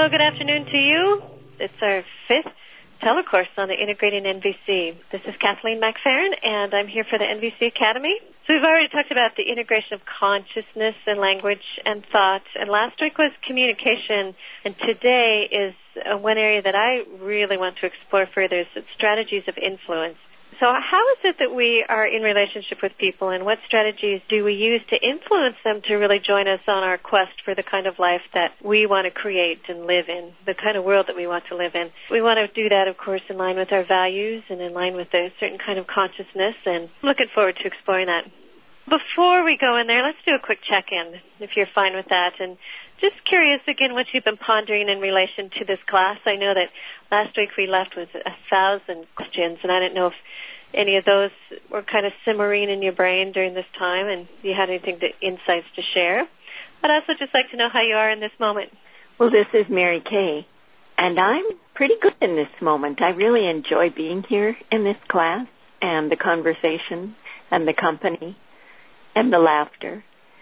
Hello, good afternoon to you. It's our fifth telecourse on the Integrating NVC. This is Kathleen McFerrin, and I'm here for the NVC Academy. So we've already talked about the integration of consciousness and language and thought, and last week was communication, and today is one area that I really want to explore further, is strategies of influence. So how is it that we are in relationship with people, and what strategies do we use to influence them to really join us on our quest for the kind of life that we want to create and live in, the kind of world that we want to live in? We want to do that, of course, in line with our values and in line with a certain kind of consciousness, and I'm looking forward to exploring that. Before we go in there, let's do a quick check-in, if you're fine with that. And just curious, again, what you've been pondering in relation to this class. I know that last week we left with 1,000 questions, and I didn't know if any of those were kind of simmering in your brain during this time, and you had insights to share. I'd also just like to know how you are in this moment. Well, this is Mary Kay, and I'm pretty good in this moment. I really enjoy being here in this class and the conversation and the company and the laughter.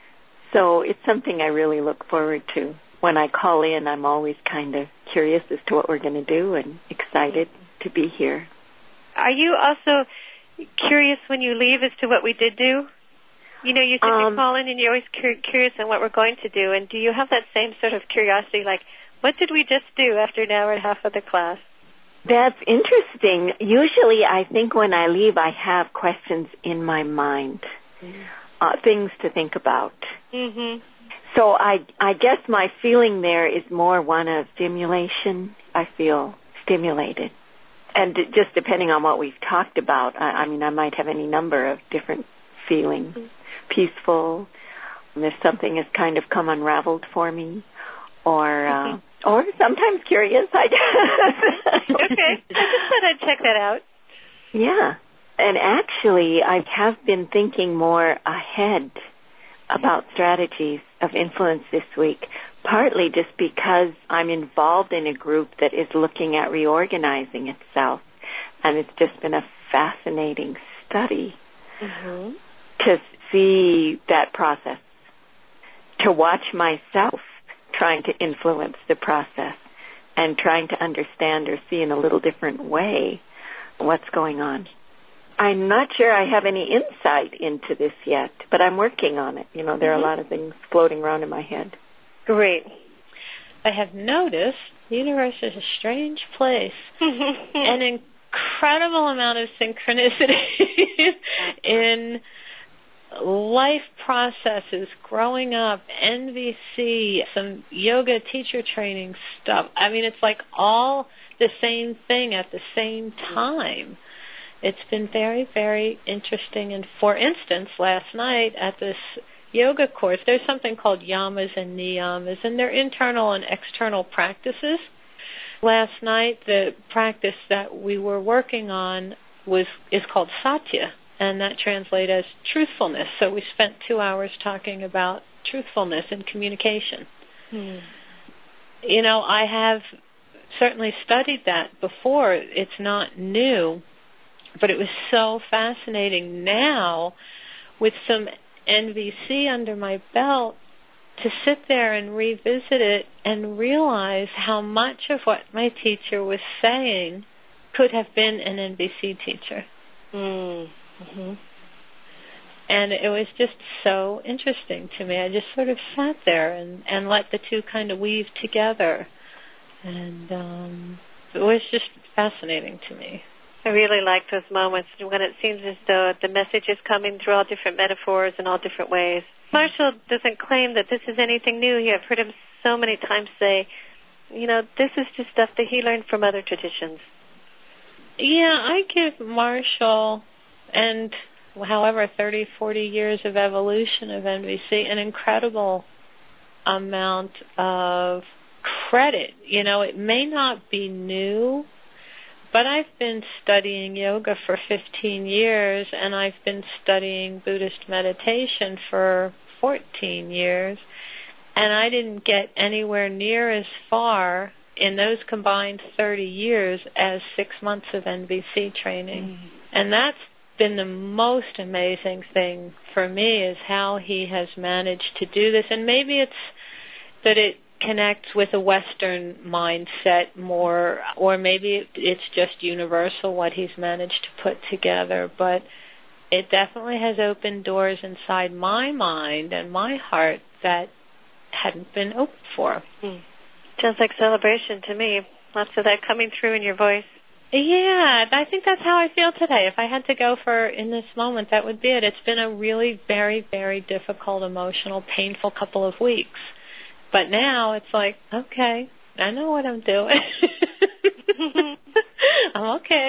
So it's something I really look forward to. When I call in, I'm always kind of curious as to what we're going to do and excited to be here. Are you also curious when you leave as to what we did do? You know, you said you call in and you're always curious on what we're going to do. And do you have that same sort of curiosity, like, what did we just do after an hour and a half of the class? That's interesting. Usually I think when I leave, I have questions in my mind, things to think about. Mm-hmm. So I guess my feeling there is more one of stimulation. I feel stimulated. And just depending on what we've talked about, I mean, I might have any number of different feelings. Peaceful, if something has kind of come unraveled for me, or sometimes curious, I guess. Okay, I just thought I'd check that out. Yeah, and actually, I have been thinking more ahead about strategies of influence this week, partly just because I'm involved in a group that is looking at reorganizing itself, and it's just been a fascinating study to see that process, to watch myself trying to influence the process and trying to understand or see in a little different way what's going on. I'm not sure I have any insight into this yet, but I'm working on it. You know, there are a lot of things floating around in my head. Great. I have noticed the universe is a strange place. An incredible amount of synchronicity in life processes, growing up, NVC, some yoga teacher training stuff. I mean, it's like all the same thing at the same time. It's been very, very interesting. And for instance, last night at this yoga course, there's something called yamas and niyamas, and they're internal and external practices. Last night, the practice that we were working on is called satya, and that translates as truthfulness. So we spent 2 hours talking about truthfulness and communication. You know, I have certainly studied that before. It's not new, but it was so fascinating now with some NVC under my belt to sit there and revisit it and realize how much of what my teacher was saying could have been an NVC teacher. And it was just so interesting to me. I just sort of sat there and let the two kind of weave together. And it was just fascinating to me. I really like those moments when it seems as though the message is coming through all different metaphors and all different ways. Marshall doesn't claim that this is anything new. I've heard him so many times say, you know, this is just stuff that he learned from other traditions. Yeah, I give Marshall and however 30, 40 years of evolution of NVC an incredible amount of credit. You know, it may not be new, but I've been studying yoga for 15 years, and I've been studying Buddhist meditation for 14 years, and I didn't get anywhere near as far in those combined 30 years as 6 months of NVC training. And that's been the most amazing thing for me, is how he has managed to do this. And maybe it's that it connect with a Western mindset more, or maybe it's just universal what he's managed to put together, but it definitely has opened doors inside my mind and my heart that hadn't been open for. Sounds like celebration to me. Lots of that coming through in your voice. Yeah, I think that's how I feel today. If I had to go for in this moment, that would be it. It's been a really very, very difficult, emotional, painful couple of weeks. But now it's like, okay, I know what I'm doing. I'm okay.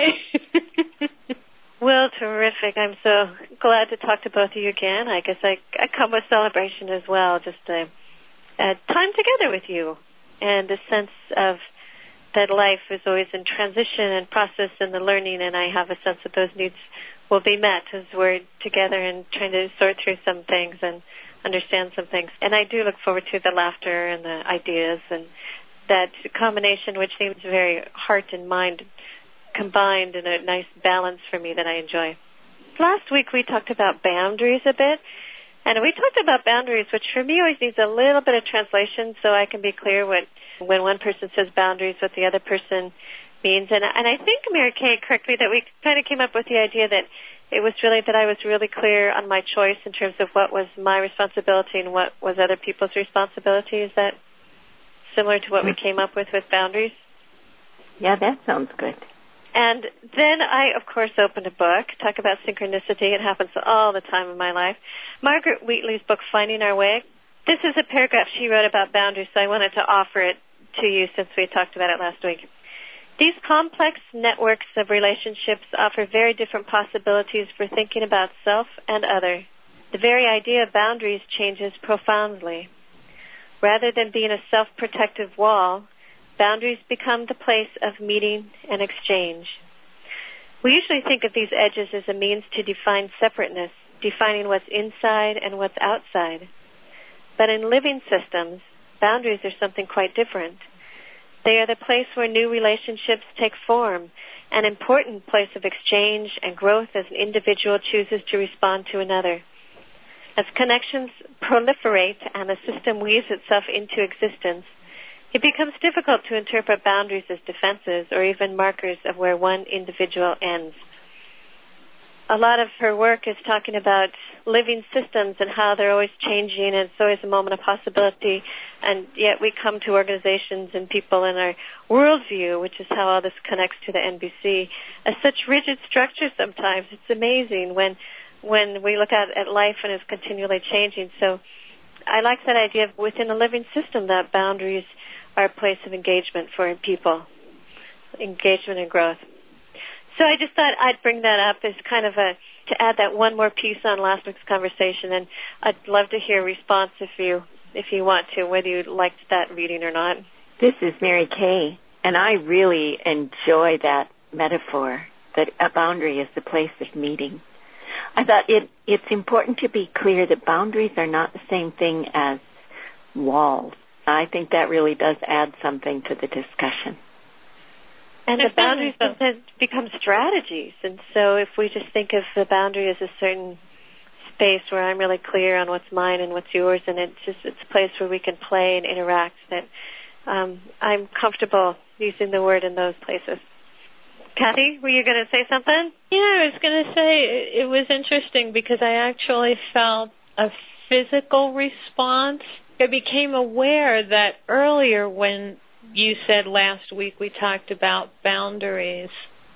Well, terrific. I'm so glad to talk to both of you again. I guess I come with celebration as well, just a time together with you and a sense of that life is always in transition and process and the learning, and I have a sense that those needs will be met as we're together and trying to sort through some things and understand some things. And I do look forward to the laughter and the ideas and that combination, which seems very heart and mind combined in a nice balance for me that I enjoy. Last week we talked about boundaries a bit, and we talked about boundaries, which for me always needs a little bit of translation so I can be clear when one person says boundaries, what the other person means. And I think, Mary Kay, correctly, that we kind of came up with the idea that it was really that I was really clear on my choice in terms of what was my responsibility and what was other people's responsibility. Is that similar to what we came up with boundaries? Yeah, that sounds good. And then I, of course, opened a book, talk about synchronicity. It happens all the time in my life. Margaret Wheatley's book, Finding Our Way. This is a paragraph she wrote about boundaries, so I wanted to offer it to you since we talked about it last week. These complex networks of relationships offer very different possibilities for thinking about self and other. The very idea of boundaries changes profoundly. Rather than being a self-protective wall, boundaries become the place of meeting and exchange. We usually think of these edges as a means to define separateness, defining what's inside and what's outside. But in living systems, boundaries are something quite different. They are the place where new relationships take form, an important place of exchange and growth as an individual chooses to respond to another. As connections proliferate and the system weaves itself into existence, it becomes difficult to interpret boundaries as defenses or even markers of where one individual ends. A lot of her work is talking about living systems and how they're always changing, and it's always a moment of possibility, and yet we come to organizations and people in our worldview, which is how all this connects to the NVC, as such rigid structures sometimes. It's amazing when we look at life and it's continually changing. So I like that idea of within a living system that boundaries are a place of engagement for people, engagement and growth. So I just thought I'd bring that up as kind of to add that one more piece on last week's conversation, and I'd love to hear a response if you want to, whether you liked that reading or not. This is Mary Kay, and I really enjoy that metaphor that a boundary is the place of meeting. I thought it's important to be clear that boundaries are not the same thing as walls. I think that really does add something to the discussion. And the boundaries become strategies. And so if we just think of the boundary as a certain space where I'm really clear on what's mine and what's yours, and it's a place where we can play and interact, that I'm comfortable using the word in those places. Kathy, were you going to say something? Yeah, I was going to say it was interesting because I actually felt a physical response. I became aware that earlier when you said last week we talked about boundaries,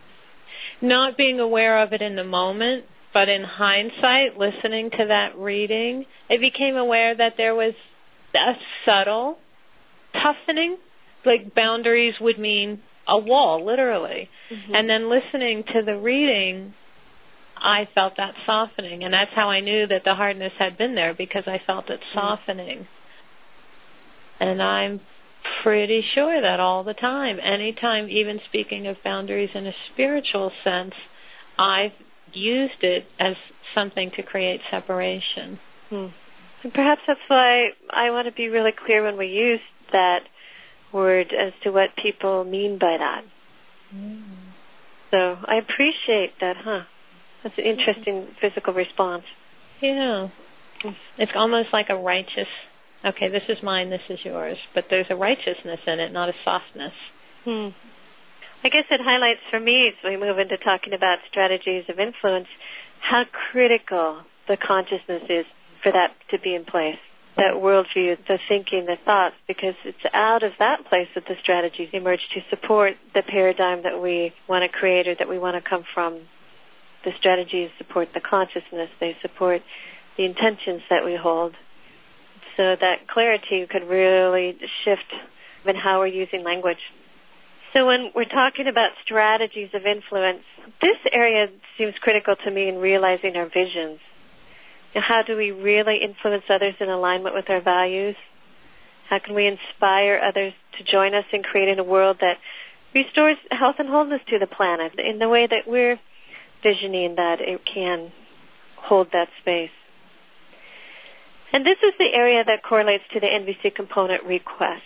not being aware of it in the moment, but in hindsight, listening to that reading, I became aware that there was a subtle toughening, like boundaries would mean a wall, literally. Mm-hmm. And then listening to the reading, I felt that softening, and that's how I knew that the hardness had been there, because I felt it softening. And I'm pretty sure that all the time, anytime, even speaking of boundaries in a spiritual sense, I've used it as something to create separation. And perhaps that's why I want to be really clear when we use that word as to what people mean by that. So I appreciate that, That's an interesting physical response. Yeah. It's almost like a righteous Okay, this is mine, this is yours. But there's a righteousness in it, not a softness. I guess it highlights for me, as we move into talking about strategies of influence, how critical the consciousness is for that to be in place, that worldview, the thinking, the thoughts, because it's out of that place that the strategies emerge to support the paradigm that we want to create or that we want to come from. The strategies support the consciousness. They support the intentions that we hold. So that clarity could really shift in how we're using language. So when we're talking about strategies of influence, this area seems critical to me in realizing our visions. Now, how do we really influence others in alignment with our values? How can we inspire others to join us in creating a world that restores health and wholeness to the planet in the way that we're visioning that it can hold that space? And this is the area that correlates to the NVC component request.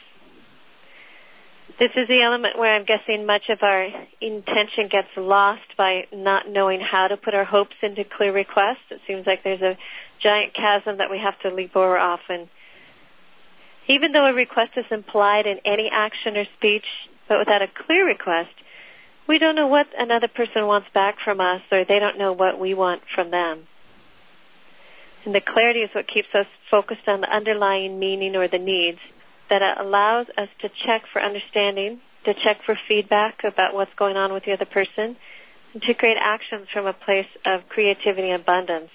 This is the element where I'm guessing much of our intention gets lost by not knowing how to put our hopes into clear requests. It seems like there's a giant chasm that we have to leap over often. Even though a request is implied in any action or speech, but without a clear request, we don't know what another person wants back from us, or they don't know what we want from them. And the clarity is what keeps us focused on the underlying meaning or the needs, that allows us to check for understanding, to check for feedback about what's going on with the other person, and to create actions from a place of creativity and abundance.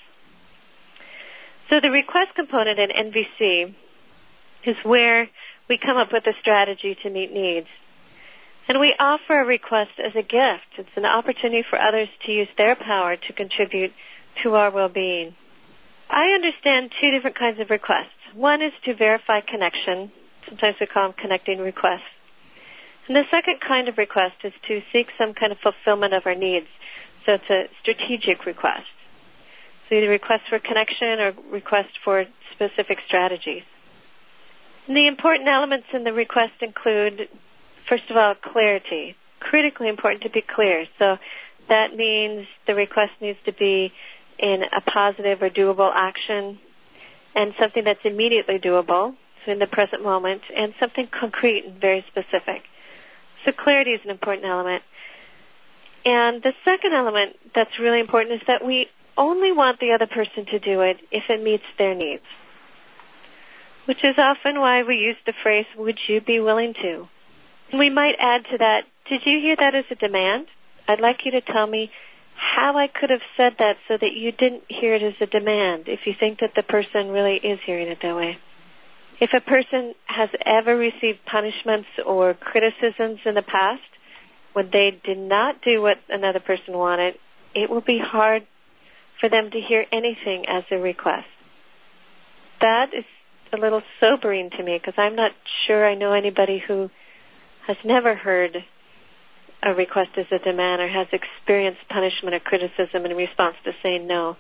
So the request component in NVC is where we come up with a strategy to meet needs. And we offer a request as a gift. It's an opportunity for others to use their power to contribute to our well-being. I understand two different kinds of requests. One is to verify connection. Sometimes we call them connecting requests. And the second kind of request is to seek some kind of fulfillment of our needs. So it's a strategic request. So either request for connection or request for specific strategies. And the important elements in the request include, first of all, clarity. Critically important to be clear. So that means the request needs to be in a positive or doable action and something that's immediately doable, so in the present moment, and something concrete and very specific. So clarity is an important element. And the second element that's really important is that we only want the other person to do it if it meets their needs, which is often why we use the phrase, would you be willing to? And we might add to that, did you hear that as a demand? I'd like you to tell me how I could have said that so that you didn't hear it as a demand, if you think that the person really is hearing it that way. If a person has ever received punishments or criticisms in the past when they did not do what another person wanted, it will be hard for them to hear anything as a request. That is a little sobering to me because I'm not sure I know anybody who has never heard a request as a demand or has experienced punishment or criticism in response to saying no.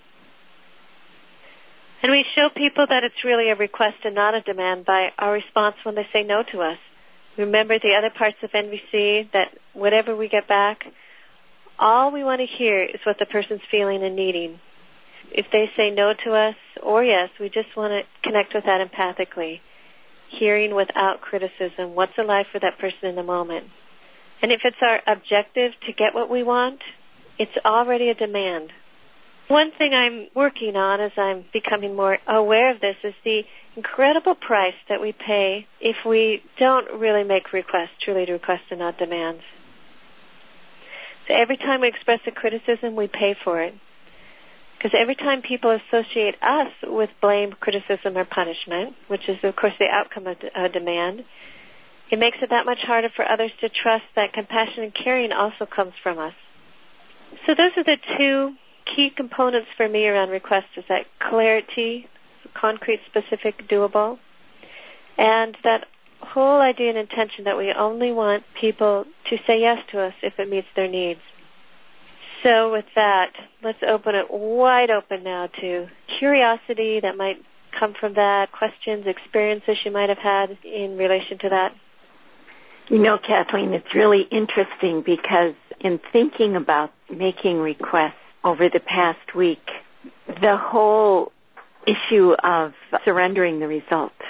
And we show people that it's really a request and not a demand by our response when they say no to us. Remember the other parts of NVC, that whatever we get back, all we want to hear is what the person's feeling and needing. If they say no to us or yes, we just want to connect with that empathically, hearing without criticism what's alive for that person in the moment. And if it's our objective to get what we want, it's already a demand. One thing I'm working on as I'm becoming more aware of this is the incredible price that we pay if we don't really make requests, truly requests and not demands. So every time we express a criticism, we pay for it. Because every time people associate us with blame, criticism, or punishment, which is, of course, the outcome of a demand, it makes it that much harder for others to trust that compassion and caring also comes from us. So those are the two key components for me around requests, is that clarity, concrete, specific, doable, and that whole idea and intention that we only want people to say yes to us if it meets their needs. So with that, let's open it wide open now to curiosity that might come from that, questions, experiences you might have had in relation to that. You know, Kathleen, it's really interesting because in thinking about making requests over the past week, the whole issue of surrendering the result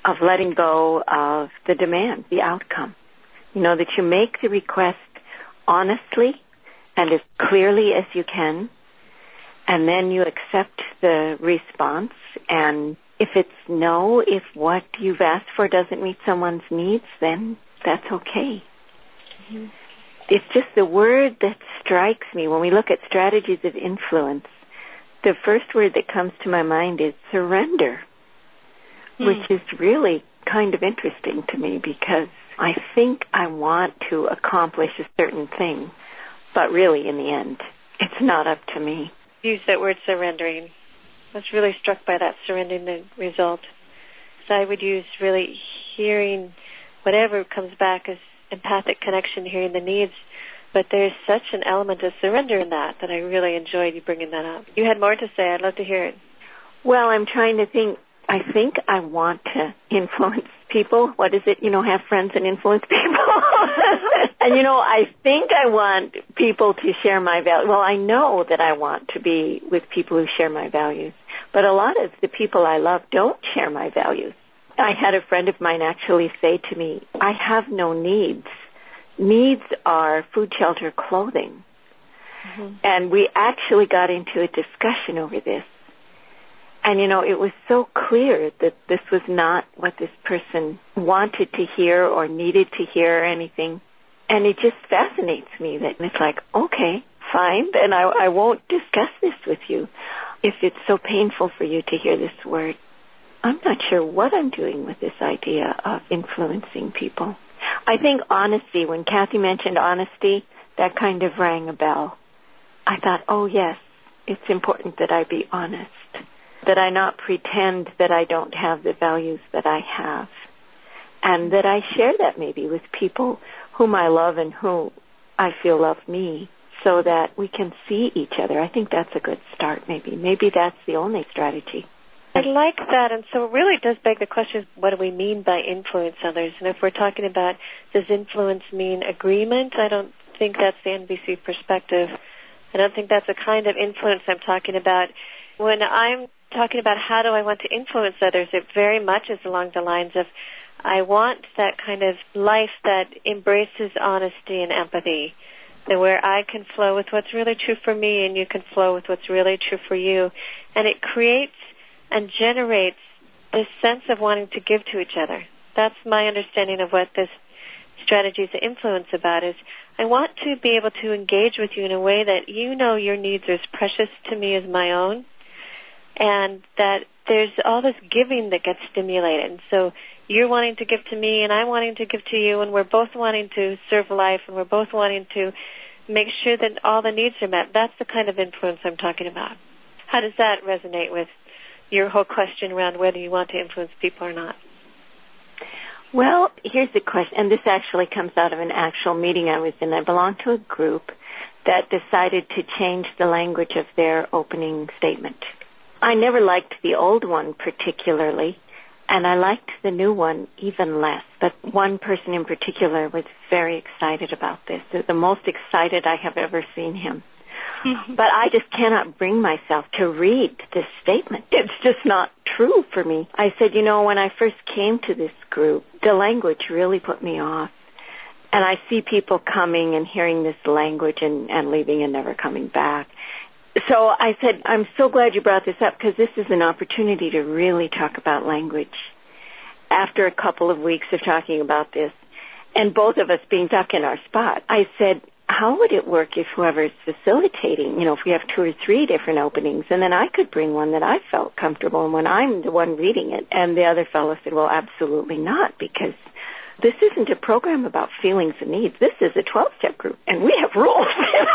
of letting go of the demand, the outcome. That you make the request honestly and as clearly as you can, and then you accept the response. And if it's no, if what you've asked for doesn't meet someone's needs, then that's okay. Mm-hmm. It's just the word that strikes me. When we look at strategies of influence, the first word that comes to my mind is surrender, which is really kind of interesting to me because I think I want to accomplish a certain thing, but really in the end, it's not up to me. Use that word surrendering. I was really struck by that, surrendering the result. So I would use really hearing whatever comes back as empathic connection, hearing the needs. But there's such an element of surrender in that I really enjoyed you bringing that up. You had more to say. I'd love to hear it. Well, I'm trying to think. I think I want to influence people. What is it? Have friends and influence people. And, I think I want people to share my values. Well, I know that I want to be with people who share my values. But a lot of the people I love don't share my values. I had a friend of mine actually say to me, I have no needs. Needs are food, shelter, clothing. Mm-hmm. And we actually got into a discussion over this. And, it was so clear that this was not what this person wanted to hear or needed to hear or anything. And it just fascinates me that it's like, okay, fine, then I won't discuss this with you if it's so painful for you to hear this word. I'm not sure what I'm doing with this idea of influencing people. I think honesty, when Kathy mentioned honesty, that kind of rang a bell. I thought, oh, yes, it's important that I be honest, that I not pretend that I don't have the values that I have, and that I share that maybe with people whom I love and who I feel love me, so that we can see each other. I think that's a good start, maybe. Maybe that's the only strategy. I like that, and so it really does beg the question, what do we mean by influence others? And if we're talking about, does influence mean agreement? I don't think that's the NVC perspective. I don't think that's the kind of influence I'm talking about. When I'm talking about how do I want to influence others, it very much is along the lines of I want that kind of life that embraces honesty and empathy, that where I can flow with what's really true for me and you can flow with what's really true for you. And it creates and generates this sense of wanting to give to each other. That's my understanding of what this strategy of influence about is. I want to be able to engage with you in a way that your needs are as precious to me as my own, and that there's all this giving that gets stimulated. And so you're wanting to give to me and I'm wanting to give to you, and we're both wanting to serve life, and we're both wanting to make sure that all the needs are met. That's the kind of influence I'm talking about. How does that resonate with your whole question around whether you want to influence people or not? Well, here's the question, and this actually comes out of an actual meeting I was in. I belong to a group that decided to change the language of their opening statement. I never liked the old one particularly, and I liked the new one even less. But one person in particular was very excited about this. The most excited I have ever seen him. But I just cannot bring myself to read this statement. It's just not true for me. I said, when I first came to this group, the language really put me off. And I see people coming and hearing this language and leaving and never coming back. So I said, I'm so glad you brought this up, because this is an opportunity to really talk about language. After a couple of weeks of talking about this, and both of us being stuck in our spot, I said, how would it work if whoever's facilitating, if we have 2 or 3 different openings, and then I could bring one that I felt comfortable in when I'm the one reading it? And the other fellow said, well, absolutely not, because this isn't a program about feelings and needs. This is a 12-step group, and we have rules.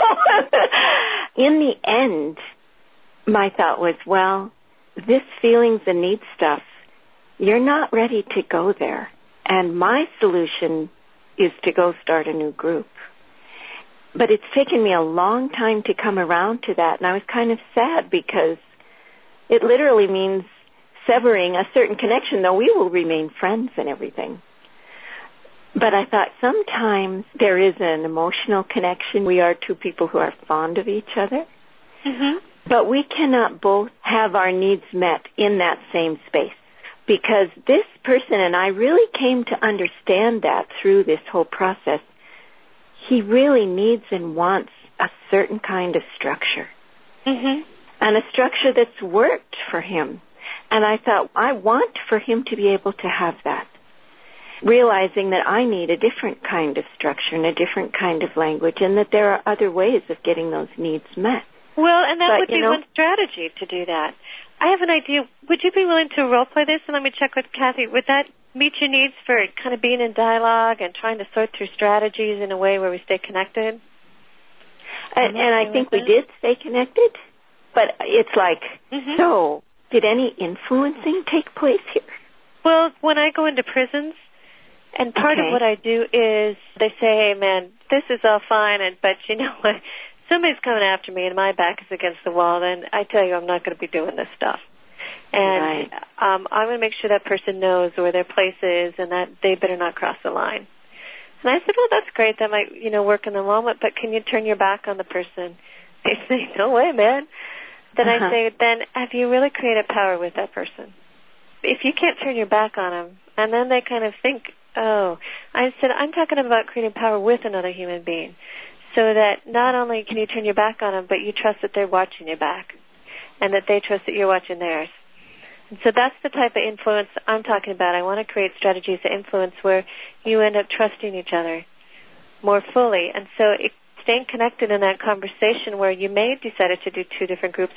In the end, my thought was, well, this feelings and needs stuff, you're not ready to go there. And my solution is to go start a new group. But it's taken me a long time to come around to that, and I was kind of sad because it literally means severing a certain connection, though we will remain friends and everything. But I thought sometimes there is an emotional connection. We are 2 people who are fond of each other. Mm-hmm. But we cannot both have our needs met in that same space. Because this person, and I really came to understand that through this whole process, he really needs and wants a certain kind of structure. Mm-hmm. And a structure that's worked for him. And I thought, I want for him to be able to have that. Realizing that I need a different kind of structure and a different kind of language, and that there are other ways of getting those needs met. Well, and that would be one strategy to do that. I have an idea. Would you be willing to role play this? And let me check with Kathy. Would that meet your needs for kind of being in dialogue and trying to sort through strategies in a way where we stay connected? And I think we did stay connected, but it's like, so did any influencing take place here? Well, when I go into prisons, and part of what I do is they say, hey, man, this is all fine, but you know what? Somebody's coming after me and my back is against the wall, then I tell you I'm not going to be doing this stuff. And I'm going to make sure that person knows where their place is and that they better not cross the line. And I said, well, that's great. That might, work in the moment, but can you turn your back on the person? They say, no way, man. Then I say, then have you really created power with that person? If you can't turn your back on them, and then they kind of think, oh, I said, I'm talking about creating power with another human being. So that not only can you turn your back on them, but you trust that they're watching your back and that they trust that you're watching theirs. And so that's the type of influence I'm talking about. I want to create strategies of influence where you end up trusting each other more fully. And so staying connected in that conversation where you may have decided to do two different groups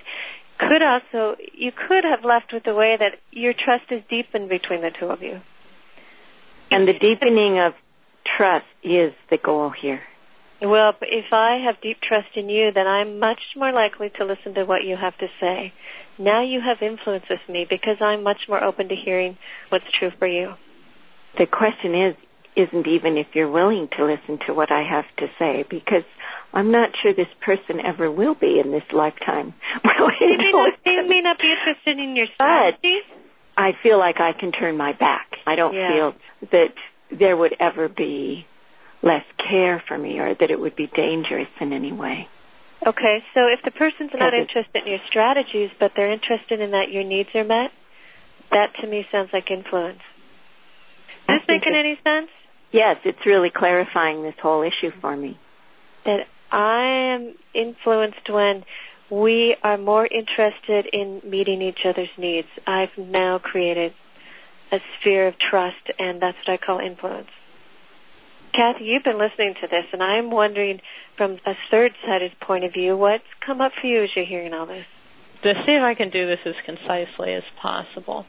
you could have left with the way that your trust is deepened between the two of you. And the deepening of trust is the goal here. Well, if I have deep trust in you, then I'm much more likely to listen to what you have to say. Now you have influence with me because I'm much more open to hearing what's true for you. The question isn't even if you're willing to listen to what I have to say, because I'm not sure this person ever will be in this lifetime. They may not be interested in your strategies. But I feel like I can turn my back. I don't feel that there would ever be less care for me or that it would be dangerous in any way. Okay, so if the person's not interested in your strategies, but they're interested in that your needs are met, that to me sounds like influence. Is this making any sense? Yes, it's really clarifying this whole issue for me. That I am influenced when we are more interested in meeting each other's needs. I've now created a sphere of trust, and that's what I call influence. Kathy, you've been listening to this, and I'm wondering from a third-sided point of view, what's come up for you as you're hearing all this? To see if I can do this as concisely as possible.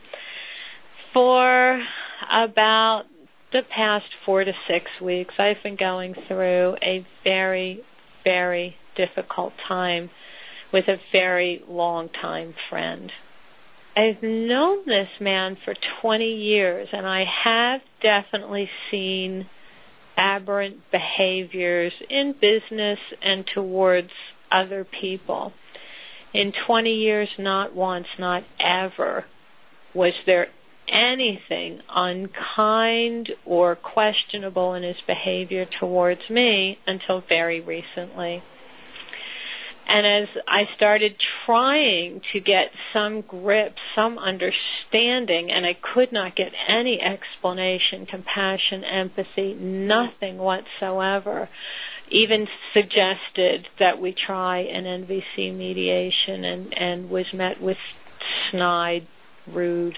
For about the past 4 to 6 weeks, I've been going through a very, very difficult time with a very long-time friend. I've known this man for 20 years, and I have definitely seen aberrant behaviors in business and towards other people. In 20 years, not once, not ever, was there anything unkind or questionable in his behavior towards me until very recently. And as I started trying to get some grip, some understanding, and I could not get any explanation, compassion, empathy, nothing whatsoever, even suggested that we try an NVC mediation and was met with snide, rude.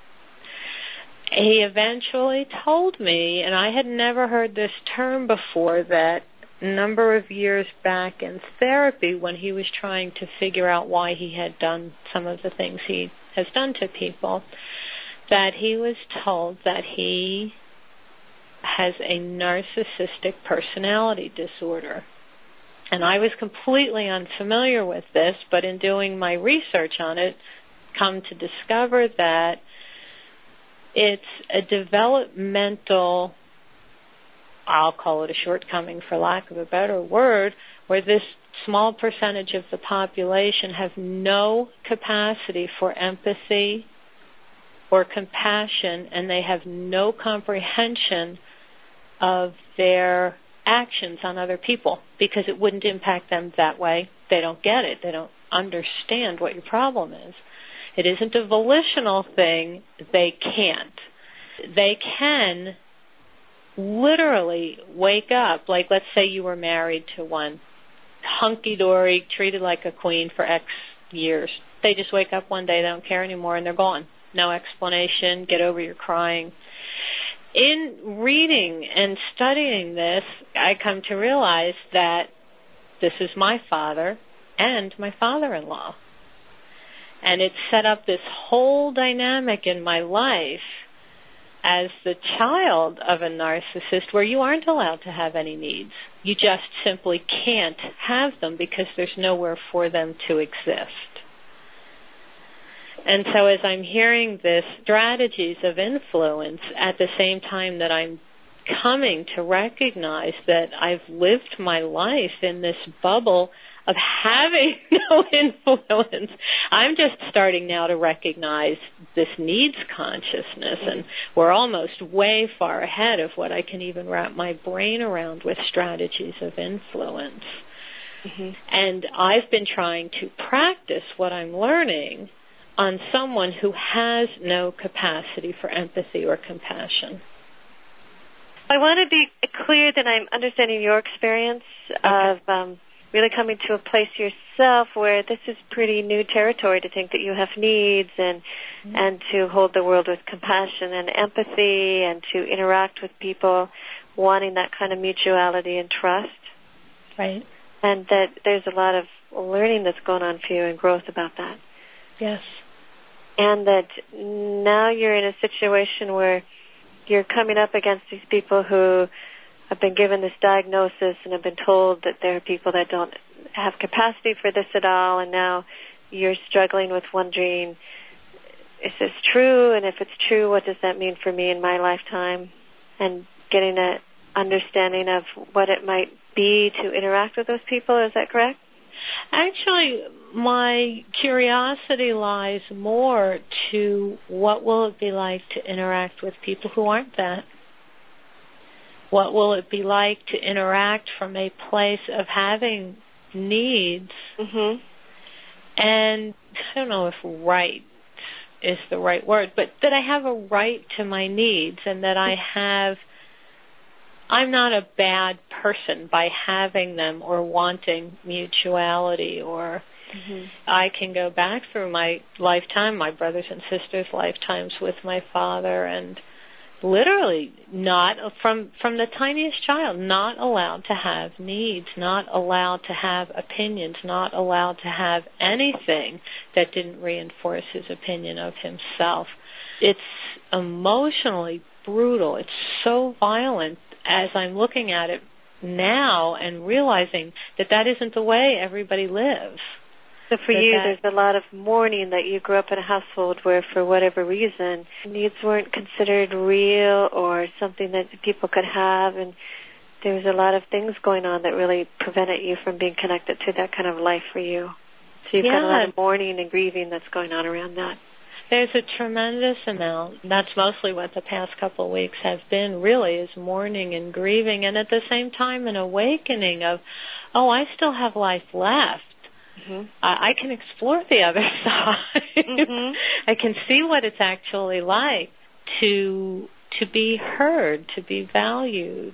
He eventually told me, and I had never heard this term before, that a number of years back in therapy when he was trying to figure out why he had done some of the things he has done to people, that he was told that he has a narcissistic personality disorder. And I was completely unfamiliar with this, but in doing my research on it, come to discover that it's a developmental, I'll call it a shortcoming for lack of a better word, where this small percentage of the population have no capacity for empathy or compassion, and they have no comprehension of their actions on other people because it wouldn't impact them that way. They don't get it. They don't understand what your problem is. It isn't a volitional thing. They can't. They can literally wake up, like let's say you were married to one, hunky-dory, treated like a queen for X years. They just wake up one day, they don't care anymore, and they're gone. No explanation, get over your crying. In reading and studying this, I come to realize that this is my father and my father-in-law. And it set up this whole dynamic in my life as the child of a narcissist where you aren't allowed to have any needs. You just simply can't have them because there's nowhere for them to exist. And so as I'm hearing this strategies of influence at the same time that I'm coming to recognize that I've lived my life in this bubble of having no influence, I'm just starting now to recognize this needs consciousness, and we're almost way far ahead of what I can even wrap my brain around with strategies of influence. Mm-hmm. And I've been trying to practice what I'm learning on someone who has no capacity for empathy or compassion. I want to be clear that I'm understanding your experience of really coming to a place yourself where this is pretty new territory to think that you have needs and to hold the world with compassion and empathy and to interact with people wanting that kind of mutuality and trust. Right. And that there's a lot of learning that's going on for you and growth about that. Yes. And that now you're in a situation where you're coming up against these people who have been given this diagnosis and have been told that there are people that don't have capacity for this at all, and now you're struggling with wondering, is this true? And if it's true, what does that mean for me in my lifetime? And getting an understanding of what it might be to interact with those people. Is that correct? Actually, my curiosity lies more to what will it be like to interact with people who aren't that? What will it be like to interact from a place of having needs? Mm-hmm. And I don't know if right is the right word, but that I have a right to my needs and that I'm not a bad person by having them or wanting mutuality, or I can go back through my lifetime, my brothers and sisters' lifetimes with my father, and literally not, from the tiniest child, not allowed to have needs, not allowed to have opinions, not allowed to have anything that didn't reinforce his opinion of himself. It's emotionally brutal. It's so violent as I'm looking at it now and realizing that that isn't the way everybody lives. So for you, there's a lot of mourning that you grew up in a household where, for whatever reason, needs weren't considered real or something that people could have, and there was a lot of things going on that really prevented you from being connected to that kind of life for you. So you've got a lot of mourning and grieving that's going on around that. There's a tremendous amount. That's mostly what the past couple of weeks have been, really, is mourning and grieving, and at the same time an awakening of, I still have life left. Mm-hmm. I can explore the other side. Mm-hmm. I can see what it's actually like to be heard, to be valued,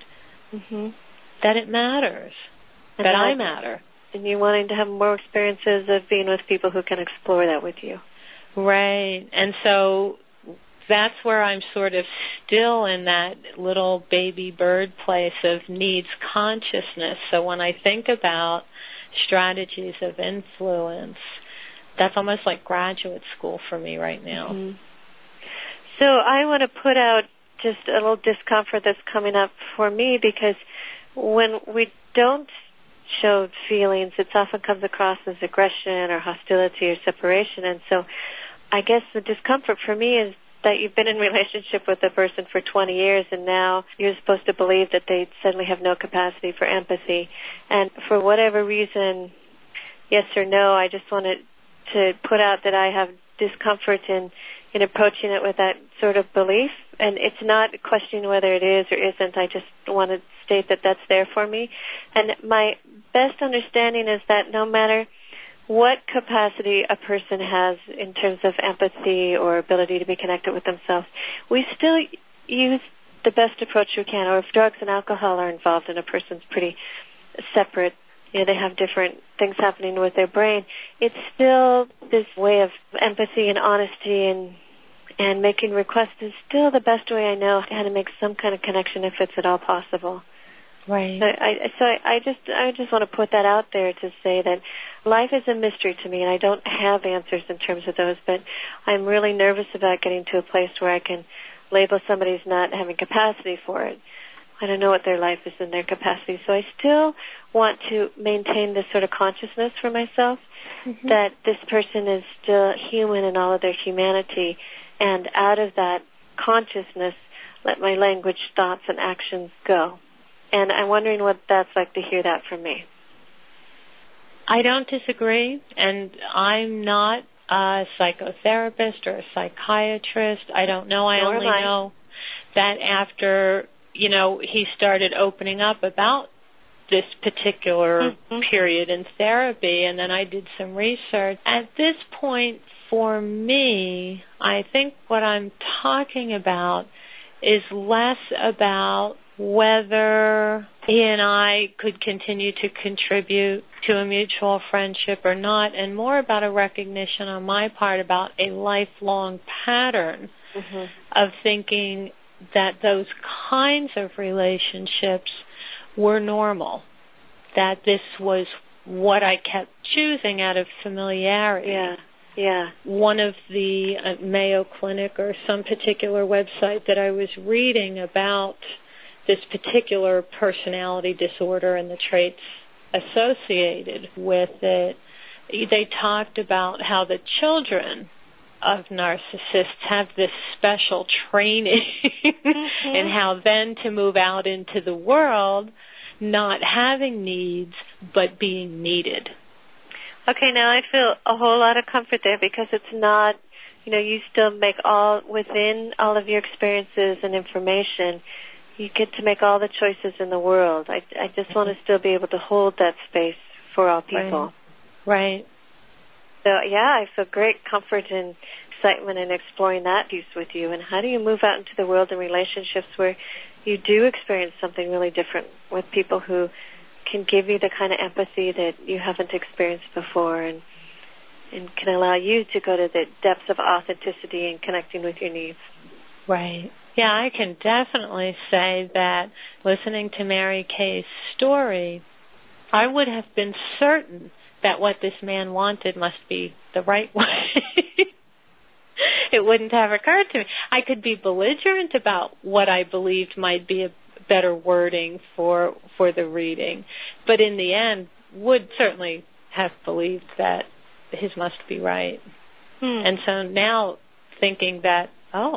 that it matters, and that I matter. And you're wanting to have more experiences of being with people who can explore that with you. Right. And so that's where I'm sort of still in that little baby bird place of needs consciousness. So when I think about strategies of influence, that's almost like graduate school for me right now. Mm-hmm. So I want to put out just a little discomfort that's coming up for me, because when we don't show feelings, it often comes across as aggression or hostility or separation. And so I guess the discomfort for me is that you've been in a relationship with a person for 20 years and now you're supposed to believe that they suddenly have no capacity for empathy. And for whatever reason, yes or no, I just wanted to put out that I have discomfort in approaching it with that sort of belief. And it's not questioning whether it is or isn't. I just want to state that that's there for me. And my best understanding is that no matter what capacity a person has in terms of empathy or ability to be connected with themselves, we still use the best approach we can. Or if drugs and alcohol are involved and a person's pretty separate, they have different things happening with their brain, it's still this way of empathy and honesty and making requests is still the best way I know how to make some kind of connection if it's at all possible. Right. I just want to put that out there to say that life is a mystery to me, and I don't have answers in terms of those, but I'm really nervous about getting to a place where I can label somebody's not having capacity for it. I don't know what their life is in their capacity, so I still want to maintain this sort of consciousness for myself, that this person is still human in all of their humanity, and out of that consciousness, let my language, thoughts, and actions go. And I'm wondering what that's like to hear that from me. I don't disagree, and I'm not a psychotherapist or a psychiatrist. I don't know. I only know that after, he started opening up about this particular period in therapy, and then I did some research. At this point, for me, I think what I'm talking about is less about whether he and I could continue to contribute to a mutual friendship or not, and more about a recognition on my part about a lifelong pattern of thinking that those kinds of relationships were normal, that this was what I kept choosing out of familiarity. Yeah. One of the Mayo Clinic or some particular website that I was reading about this particular personality disorder and the traits associated with it, they talked about how the children of narcissists have this special training and how then to move out into the world not having needs but being needed. Okay, now I feel a whole lot of comfort there because it's not, you still make within all of your experiences and information, you get to make all the choices in the world. I just want to still be able to hold that space for all people. Right. So, yeah, I feel great comfort and excitement in exploring that piece with you. And how do you move out into the world in relationships where you do experience something really different with people who can give you the kind of empathy that you haven't experienced before and can allow you to go to the depths of authenticity and connecting with your needs. Right. Yeah, I can definitely say that listening to Mary Kay's story, I would have been certain that what this man wanted must be the right way. It wouldn't have occurred to me. I could be belligerent about what I believed might be a better wording for the reading, but in the end would certainly have believed that his must be right. And so now thinking that,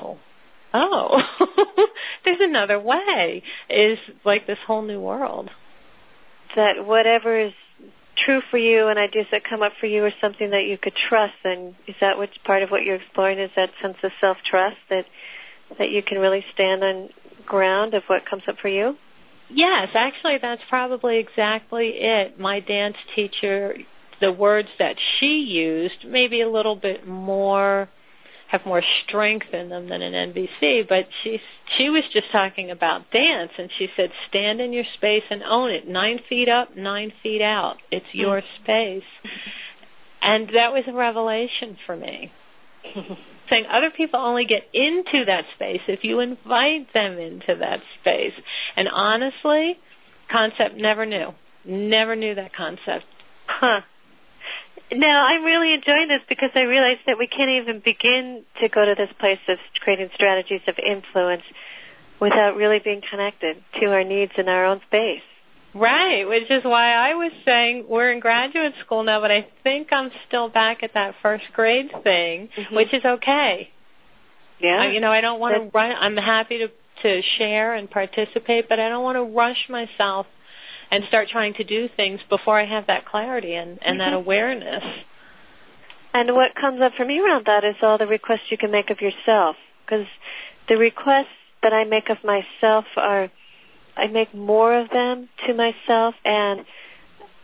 there's another way is like this whole new world. That whatever is true for you and ideas that come up for you are something that you could trust, and is that what part of what you're exploring is that sense of self-trust that you can really stand on ground of what comes up for you? Yes, actually that's probably exactly it. My dance teacher, the words that she used maybe a little bit more have more strength in them than in NVC, but she was just talking about dance, and she said, stand in your space and own it. 9 feet up, 9 feet out. It's your space. And that was a revelation for me. Saying other people only get into that space if you invite them into that space. And honestly, concept never knew that concept. Now, I'm really enjoying this because I realize that we can't even begin to go to this place of creating strategies of influence without really being connected to our needs in our own space. Right, which is why I was saying we're in graduate school now, but I think I'm still back at that first grade thing, which is okay. Yeah. I don't want to run. I'm happy to share and participate, but I don't want to rush myself and start trying to do things before I have that clarity and that awareness. And what comes up for me around that is all the requests you can make of yourself, because the requests that I make of myself I make more of them to myself, and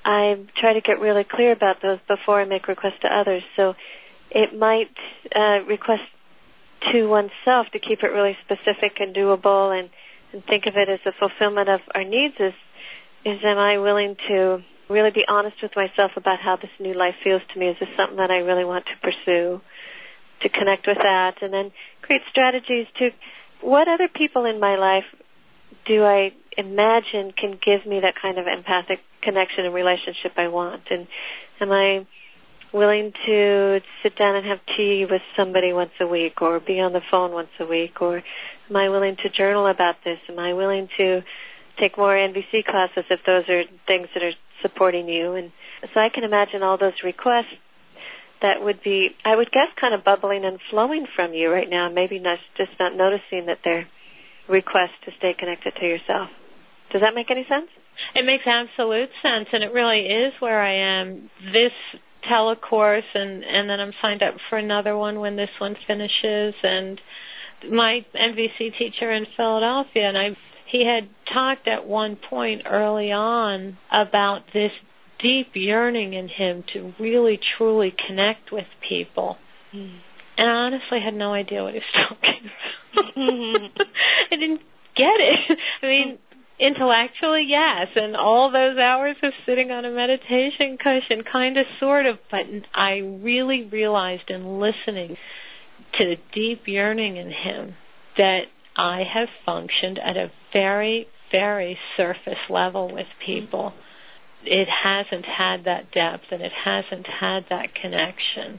I try to get really clear about those before I make requests to others. So it might request to oneself to keep it really specific and doable and think of it as a fulfillment of our needs is am I willing to really be honest with myself about how this new life feels to me? Is this something that I really want to pursue? To connect with that, and then create strategies to what other people in my life do I imagine can give me that kind of empathic connection and relationship I want? And am I willing to sit down and have tea with somebody once a week or be on the phone once a week? Or am I willing to journal about this? Am I willing to take more NVC classes if those are things that are supporting you? And so I can imagine all those requests that would be, I would guess, kind of bubbling and flowing from you right now, maybe just not noticing that they're requests to stay connected to yourself. Does that make any sense? It makes absolute sense, and it really is where I am. This telecourse, and then I'm signed up for another one when this one finishes, and my MVC teacher in Philadelphia, and he had talked at one point early on about this deep yearning in him to really, truly connect with people. And I honestly had no idea what he was talking about. I didn't get it. I mean, intellectually, yes, and all those hours of sitting on a meditation cushion, kind of, sort of, but I really realized in listening to the deep yearning in him that I have functioned at a very, very surface level with people. It hasn't had that depth, and it hasn't had that connection.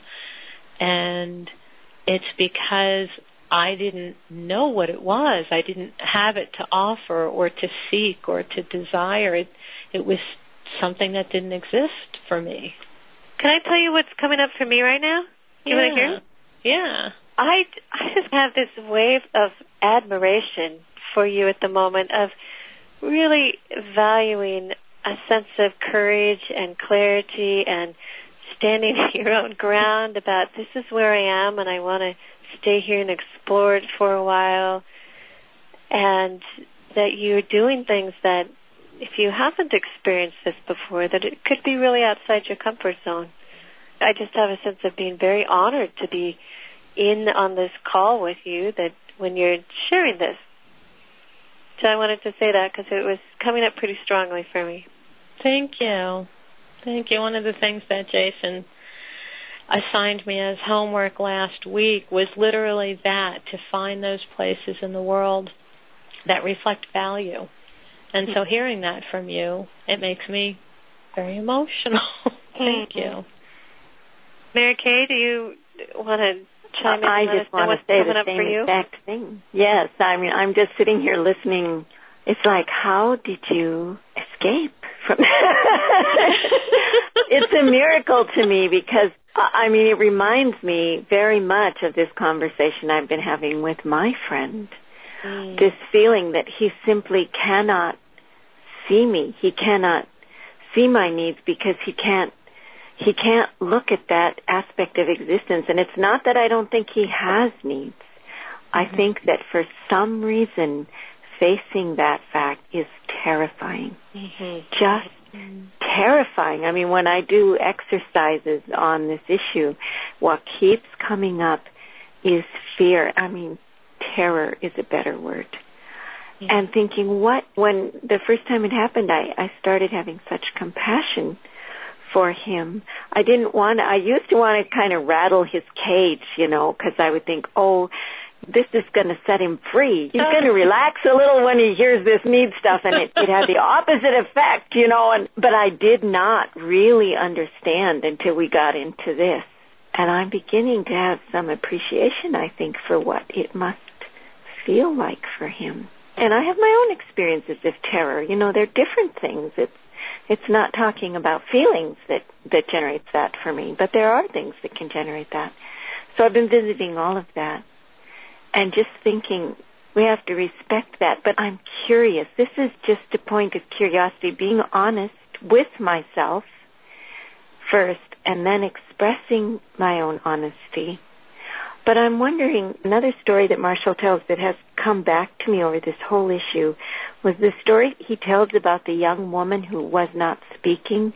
And it's because I didn't know what it was. I didn't have it to offer or to seek or to desire. It was something that didn't exist for me. Can I tell you what's coming up for me right now? You want to hear? Yeah. I just have this wave of admiration for you at the moment, of really valuing a sense of courage and clarity and standing your own ground about this is where I am and I want to stay here and explore it for a while, and that you're doing things that if you haven't experienced this before, that it could be really outside your comfort zone. I just have a sense of being very honored to be in on this call with you, that when you're sharing this. So I wanted to say that because it was coming up pretty strongly for me. Thank you. Thank you. One of the things that Jason assigned me as homework last week was literally that, to find those places in the world that reflect value. And so hearing that from you, it makes me very emotional. Thank you. Mary Kay, do you want to chime in? I just want to say the same exact thing. Yes, I mean, I'm just sitting here listening. It's like, how did you escape from It's a miracle to me because, I mean, it reminds me very much of this conversation I've been having with my friend. This feeling that he simply cannot see me. He cannot see my needs because he can't look at that aspect of existence. And it's not that I don't think he has needs. I think that for some reason, facing that fact is terrifying. Just terrifying. I mean, when I do exercises on this issue, what keeps coming up is fear. I mean, terror is a better word. And thinking, when the first time it happened, I started having such compassion for him. I used to want to kind of rattle his cage, because I would think, this is going to set him free. He's going to relax a little when he hears this need stuff, and it had the opposite effect, but I did not really understand until we got into this. And I'm beginning to have some appreciation, I think, for what it must feel like for him. And I have my own experiences of terror. They're different things. It's not talking about feelings that generates that for me, but there are things that can generate that. So I've been visiting all of that and just thinking we have to respect that. But I'm curious. This is just a point of curiosity, being honest with myself first and then expressing my own honesty. But I'm wondering, another story that Marshall tells that has come back to me over this whole issue was the story he tells about the young woman who was not speaking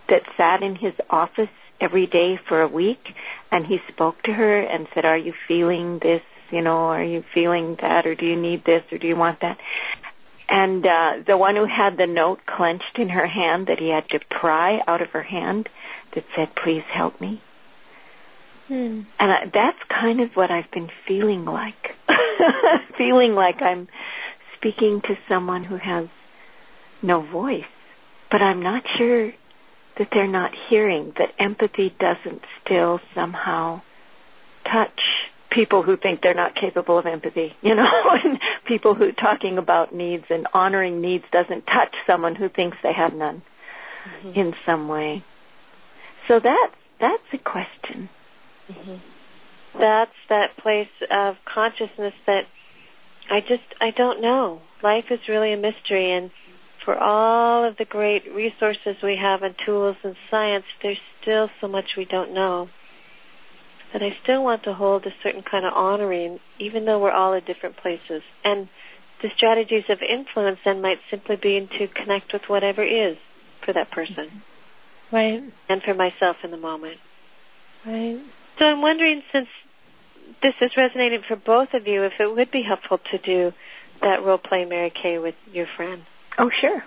that sat in his office every day for a week, and he spoke to her and said, "Are you feeling this? Are you feeling that? Or do you need this? Or do you want that?" And the one who had the note clenched in her hand that he had to pry out of her hand that said, "Please help me." And that's kind of what I've been feeling like. Feeling like I'm speaking to someone who has no voice. But I'm not sure that they're not hearing, that empathy doesn't still somehow touch people who think they're not capable of empathy, and people who talking about needs and honoring needs doesn't touch someone who thinks they have none in some way. So that's a question. That's that place of consciousness that I don't know. Life is really a mystery, and for all of the great resources we have and tools and science, there's still so much we don't know. But I still want to hold a certain kind of honoring, even though we're all at different places. And the strategies of influence then might simply be to connect with whatever is for that person. Right. And for myself in the moment. Right. So I'm wondering, since this is resonating for both of you, if it would be helpful to do that role play, Mary Kay, with your friend. Oh, sure.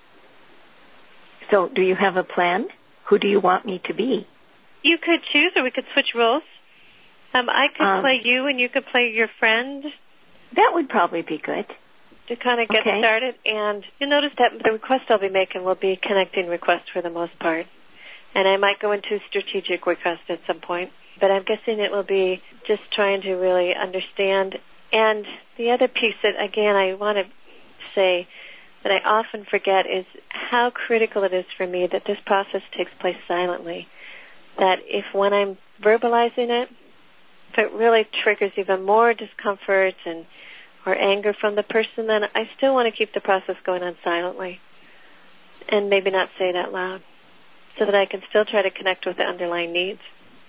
So do you have a plan? Who do you want me to be? You could choose, or we could switch roles. I could play you, and you could play your friend. That would probably be good. To kind of get started. And you'll notice that the request I'll be making will be connecting requests for the most part. And I might go into strategic requests at some point. But I'm guessing it will be just trying to really understand. And the other piece that, again, I want to say that I often forget is how critical it is for me that this process takes place silently. That if when I'm verbalizing it, if it really triggers even more discomfort or anger from the person, then I still want to keep the process going on silently and maybe not say it out loud so that I can still try to connect with the underlying needs.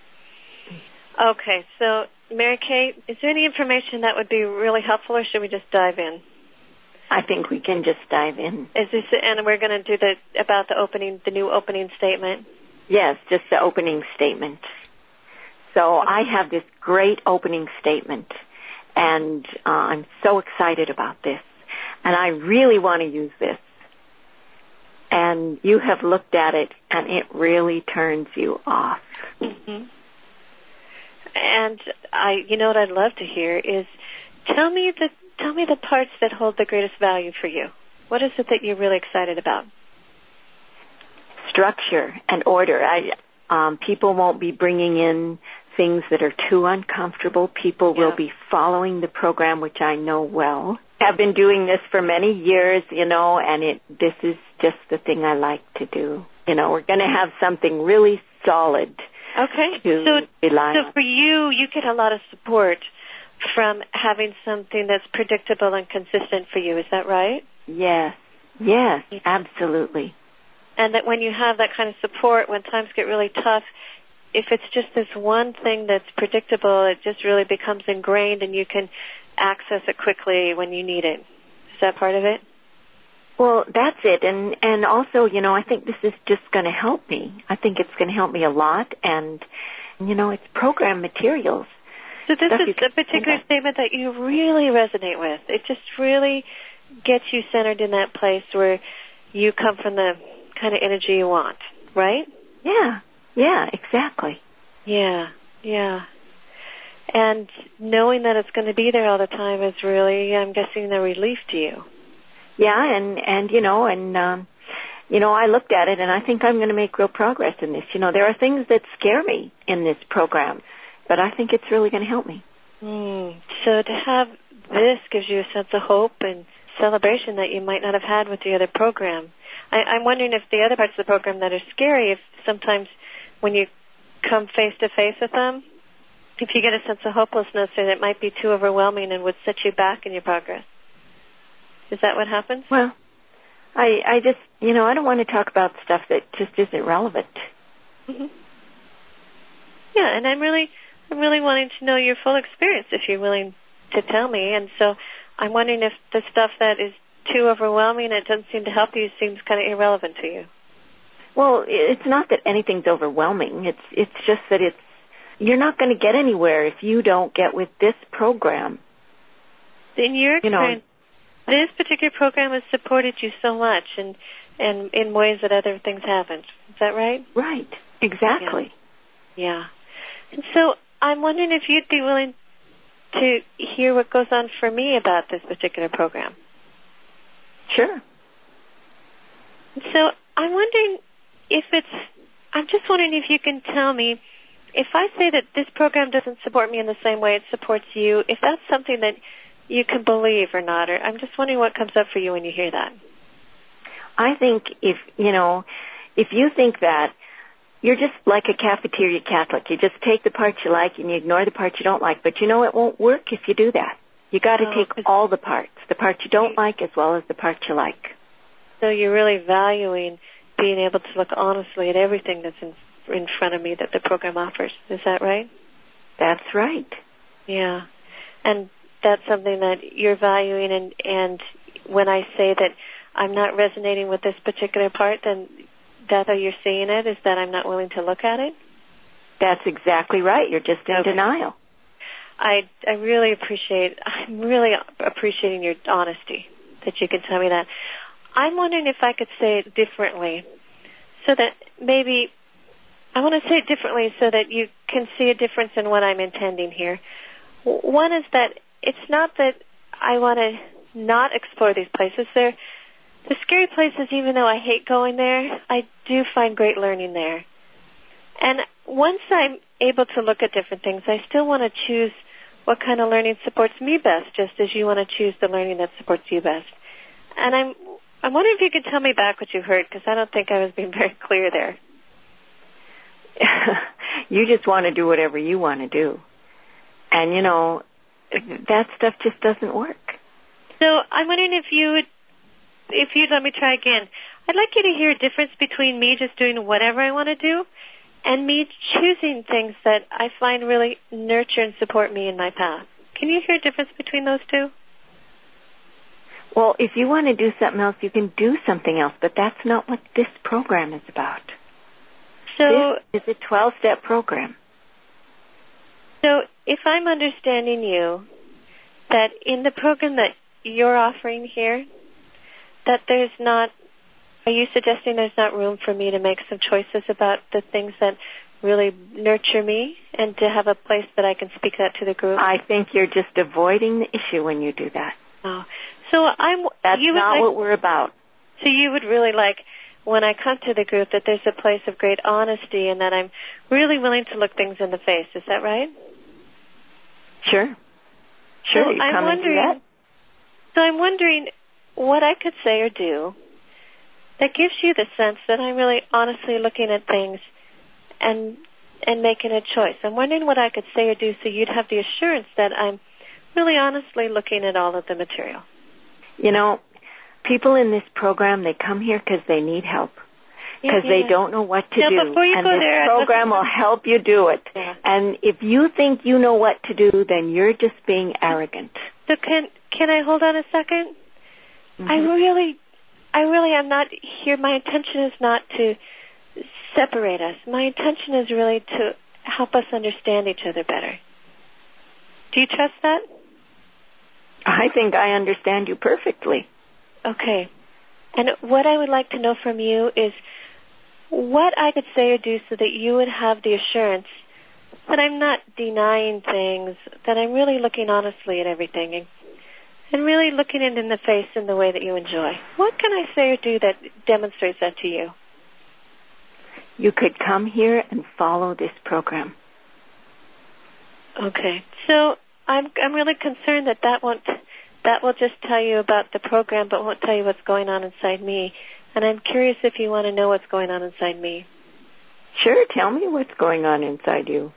Okay, so Mary Kay, is there any information that would be really helpful, or should we just dive in? I think we can just dive in. And we're going to do about the new opening statement? Yes, just the opening statement. So I have this great opening statement, and I'm so excited about this, and I really want to use this. And you have looked at it, and it really turns you off. Mm-hmm. And what I'd love to hear is tell me the parts that hold the greatest value for you. What is it that you're really excited about? Structure and order. People won't be bringing in things that are too uncomfortable. People will be following the program, which I know well. I've been doing this for many years, and this is just the thing I like to do. We're going to have something really solid. Okay. So for you get a lot of support from having something that's predictable and consistent for you. Is that right? Yes, absolutely. And that when you have that kind of support, when times get really tough, if it's just this one thing that's predictable, it just really becomes ingrained and you can access it quickly when you need it. Is that part of it? Well, that's it. And also, I think this is just going to help me. I think it's going to help me a lot. And, it's program materials. So this is a particular statement that you really resonate with. It just really gets you centered in that place where you come from the kind of energy you want, right? Yeah, exactly. Yeah. And knowing that it's going to be there all the time is really, I'm guessing, a relief to you. Yeah, and I looked at it, and I think I'm going to make real progress in this. There are things that scare me in this program, but I think it's really going to help me. So to have this gives you a sense of hope and celebration that you might not have had with the other program. I'm wondering if the other parts of the program that are scary, if sometimes when you come face-to-face with them, if you get a sense of hopelessness, that it might be too overwhelming and would set you back in your progress. Is that what happens? Well, I just, I don't want to talk about stuff that just isn't relevant. Mm-hmm. Yeah, and I'm really wanting to know your full experience if you're willing to tell me. And so I'm wondering if the stuff that is too overwhelming and it doesn't seem to help you seems kind of irrelevant to you. Well, it's not that anything's overwhelming. It's just that you're not going to get anywhere if you don't get with this program. In your experience, this particular program has supported you so much and in ways that other things haven't. Is that right? Right. Exactly. Yeah. And so I'm wondering if you'd be willing to hear what goes on for me about this particular program. Sure. So I'm wondering I'm just wondering if you can tell me, if I say that this program doesn't support me in the same way it supports you, if that's something that you can believe or not, or I'm just wondering what comes up for you when you hear that. I think if you think that, you're just like a cafeteria Catholic. You just take the parts you like and you ignore the parts you don't like. But it won't work if you do that. You got to take all the parts you don't like as well as the parts you like. So you're really valuing being able to look honestly at everything that's in front of me that the program offers. Is that right? That's right. Yeah. And that's something that you're valuing, and when I say that I'm not resonating with this particular part, then that's how you're seeing it, is that I'm not willing to look at it? That's exactly right. You're just in denial. I'm really appreciating your honesty, that you can tell me that. I'm wondering if I could say it differently, so that maybe I want to say it differently so that you can see a difference in what I'm intending here. One is that it's not that I want to not explore these places. They're the scary places, even though I hate going there, I do find great learning there. And once I'm able to look at different things, I still want to choose what kind of learning supports me best, just as you want to choose the learning that supports you best. And I'm wondering if you could tell me back what you heard, because I don't think I was being very clear there. You just want to do whatever you want to do. And, that stuff just doesn't work. So I'm wondering if you'd let me try again. I'd like you to hear a difference between me just doing whatever I want to do and me choosing things that I find really nurture and support me in my path. Can you hear a difference between those two? Well, if you want to do something else, you can do something else, but that's not what this program is about. So this is a 12-step program. So if I'm understanding you, that in the program that you're offering here, that are you suggesting there's not room for me to make some choices about the things that really nurture me and to have a place that I can speak that to the group? I think you're just avoiding the issue when you do that. Oh. So That's not what we're about. So you would really like, when I come to the group, that there's a place of great honesty and that I'm really willing to look things in the face. Is that right? Sure. Sure, you come and do that. So I'm wondering what I could say or do that gives you the sense that I'm really honestly looking at things and making a choice. I'm wondering what I could say or do so you'd have the assurance that I'm really honestly looking at all of the material. People in this program, they come here because they need help, because they don't know what to do. Before you and go this there, program will help you do it. Yeah. And if you think you know what to do, then you're just being arrogant. So can I hold on a second? Mm-hmm. I really am not here. My intention is not to separate us. My intention is really to help us understand each other better. Do you trust that? I think I understand you perfectly. Okay. And what I would like to know from you is what I could say or do so that you would have the assurance that I'm not denying things, that I'm really looking honestly at everything and really looking it in the face in the way that you enjoy. What can I say or do that demonstrates that to you? You could come here and follow this program. Okay. So I'm really concerned that will just tell you about the program but won't tell you what's going on inside me. And I'm curious if you want to know what's going on inside me. Sure, tell me what's going on inside you.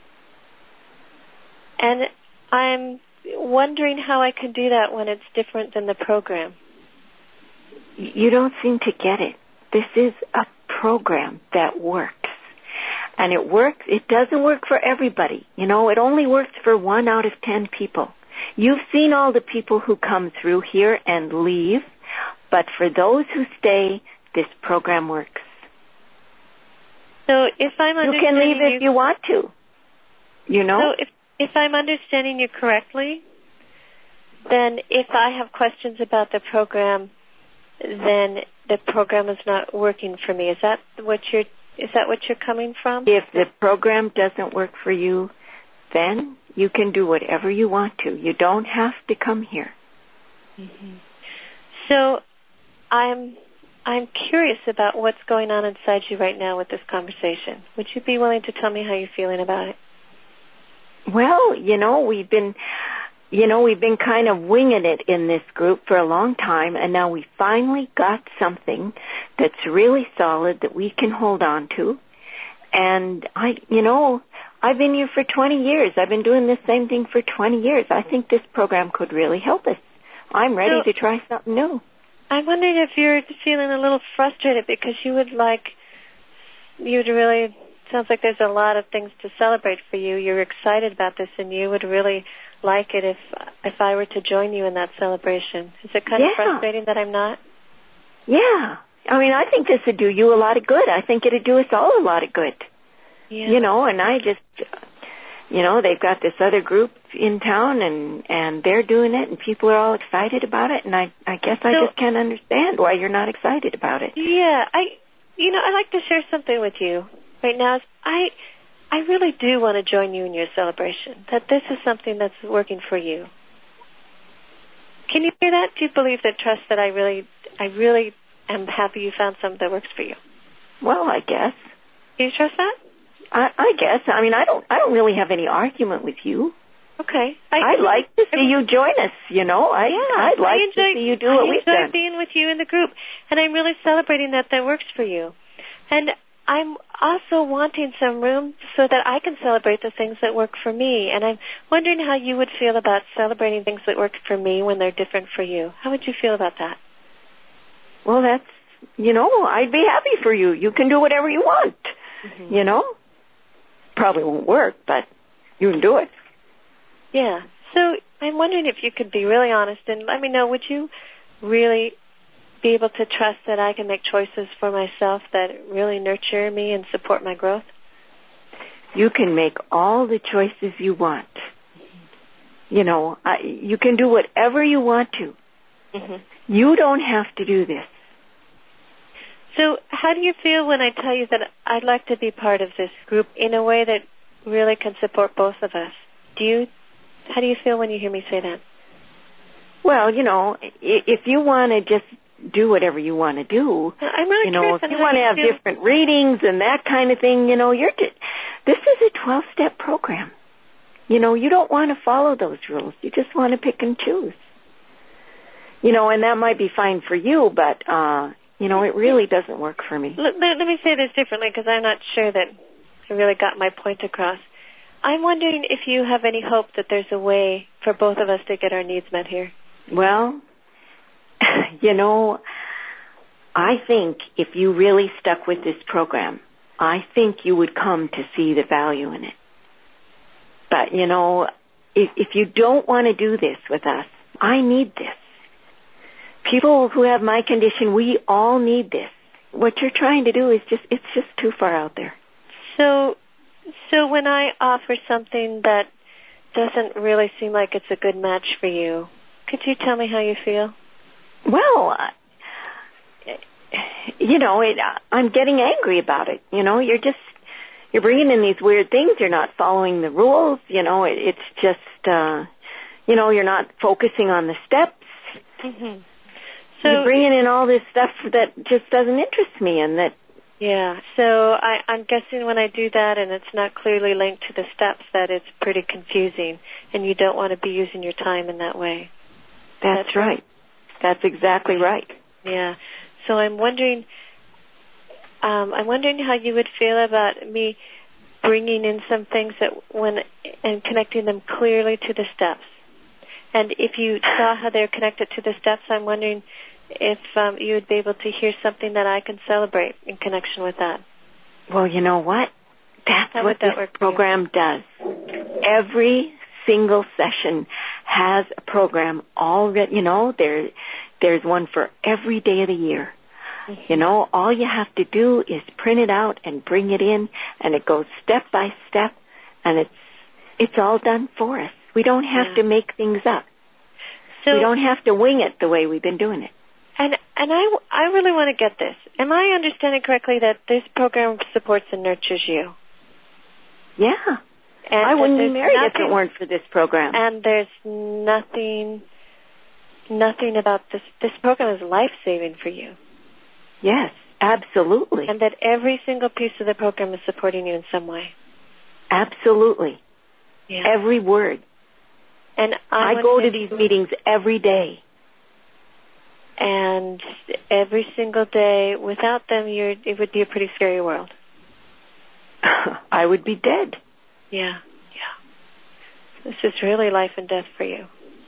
And I'm wondering how I can do that when it's different than the program. You don't seem to get it. This is a program that works. And it works. It doesn't work for everybody. It only works for 1 out of 10 people. You've seen all the people who come through here and leave, but for those who stay, this program works. So if I'm you can leave if you want to. You know? So if I'm understanding you correctly, then if I have questions about the program, then the program is not working for me. Is that what you're coming from? If the program doesn't work for you, then you can do whatever you want to. You don't have to come here. Mm-hmm. So I'm curious about what's going on inside you right now with this conversation. Would you be willing to tell me how you're feeling about it? Well, we've been kind of winging it in this group for a long time, and now we finally got something that's really solid that we can hold on to. And I've been here for 20 years. I've been doing this same thing for 20 years. I think this program could really help us. I'm ready to try something new. I'm wondering if you're feeling a little frustrated because sounds like there's a lot of things to celebrate for you. You're excited about this, and you would really like it if I were to join you in that celebration. Is it kind of frustrating that I'm not? Yeah. I mean, I think this would do you a lot of good. I think it would do us all a lot of good. Yeah. And I just, they've got this other group in town, and they're doing it, and people are all excited about it, and I guess I just can't understand why you're not excited about it. Yeah, I'd like to share something with you right now. I really do want to join you in your celebration, that this is something that's working for you. Can you hear that? Do you believe that, trust that I really am happy you found something that works for you? Well, I guess. Do you trust that? I guess. I mean, I don't really have any argument with you. Okay. I'd like to see you join us, I'd like to see you do what we've done. I enjoy being with you in the group, and I'm really celebrating that works for you. And I'm also wanting some room so that I can celebrate the things that work for me. And I'm wondering how you would feel about celebrating things that work for me when they're different for you. How would you feel about that? Well, that's, I'd be happy for you. You can do whatever you want, Probably won't work, but you can do it. Yeah. So I'm wondering if you could be really honest and let me know, would you really be able to trust that I can make choices for myself that really nurture me and support my growth? You can make all the choices you want. You can do whatever you want to. Mm-hmm. You don't have to do this. So how do you feel when I tell you that I'd like to be part of this group in a way that really can support both of us? How do you feel when you hear me say that? Well, if you want to just do whatever you want to do, I'm really curious if you want to have different readings and that kind of thing, this is a 12-step program. You don't want to follow those rules. You just want to pick and choose. And that might be fine for you, but it really doesn't work for me. Let me say this differently because I'm not sure that I really got my point across. I'm wondering if you have any hope that there's a way for both of us to get our needs met here. Well, I think if you really stuck with this program, I think you would come to see the value in it. But, if you don't want to do this with us, I need this. People who have my condition, we all need this. What you're trying to do is it's just too far out there. So when I offer something that doesn't really seem like it's a good match for you, could you tell me how you feel? Well, I'm getting angry about it. You're bringing in these weird things. You're not following the rules. It's just, you're not focusing on the steps. Mm-hmm. So you're bringing in all this stuff that just doesn't interest me, and that. Yeah. So I'm guessing when I do that, and it's not clearly linked to the steps, that it's pretty confusing, and you don't want to be using your time in that way. That's right. That's exactly right. Yeah. So I'm wondering how you would feel about me bringing in some things and connecting them clearly to the steps. And if you saw how they're connected to the steps, I'm wondering if you would be able to hear something that I can celebrate in connection with that. Well, you know what? That's what this program does. Every single session has a program already. There's one for every day of the year. You know, all you have to do is print it out and bring it in, and it goes step by step, and it's all done for us. We don't have to make things up. So we don't have to wing it the way we've been doing it. And I really want to get this. Am I understanding correctly that this program supports and nurtures you? Yeah. And I wouldn't be married if it weren't for this program. And there's nothing about this. This program is life-saving for you. Yes, absolutely. And that every single piece of the program is supporting you in some way. Absolutely. Yeah. Every word. And I go to these meetings every day. And every single day, without them, it would be a pretty scary world. I would be dead. Yeah. This is really life and death for you.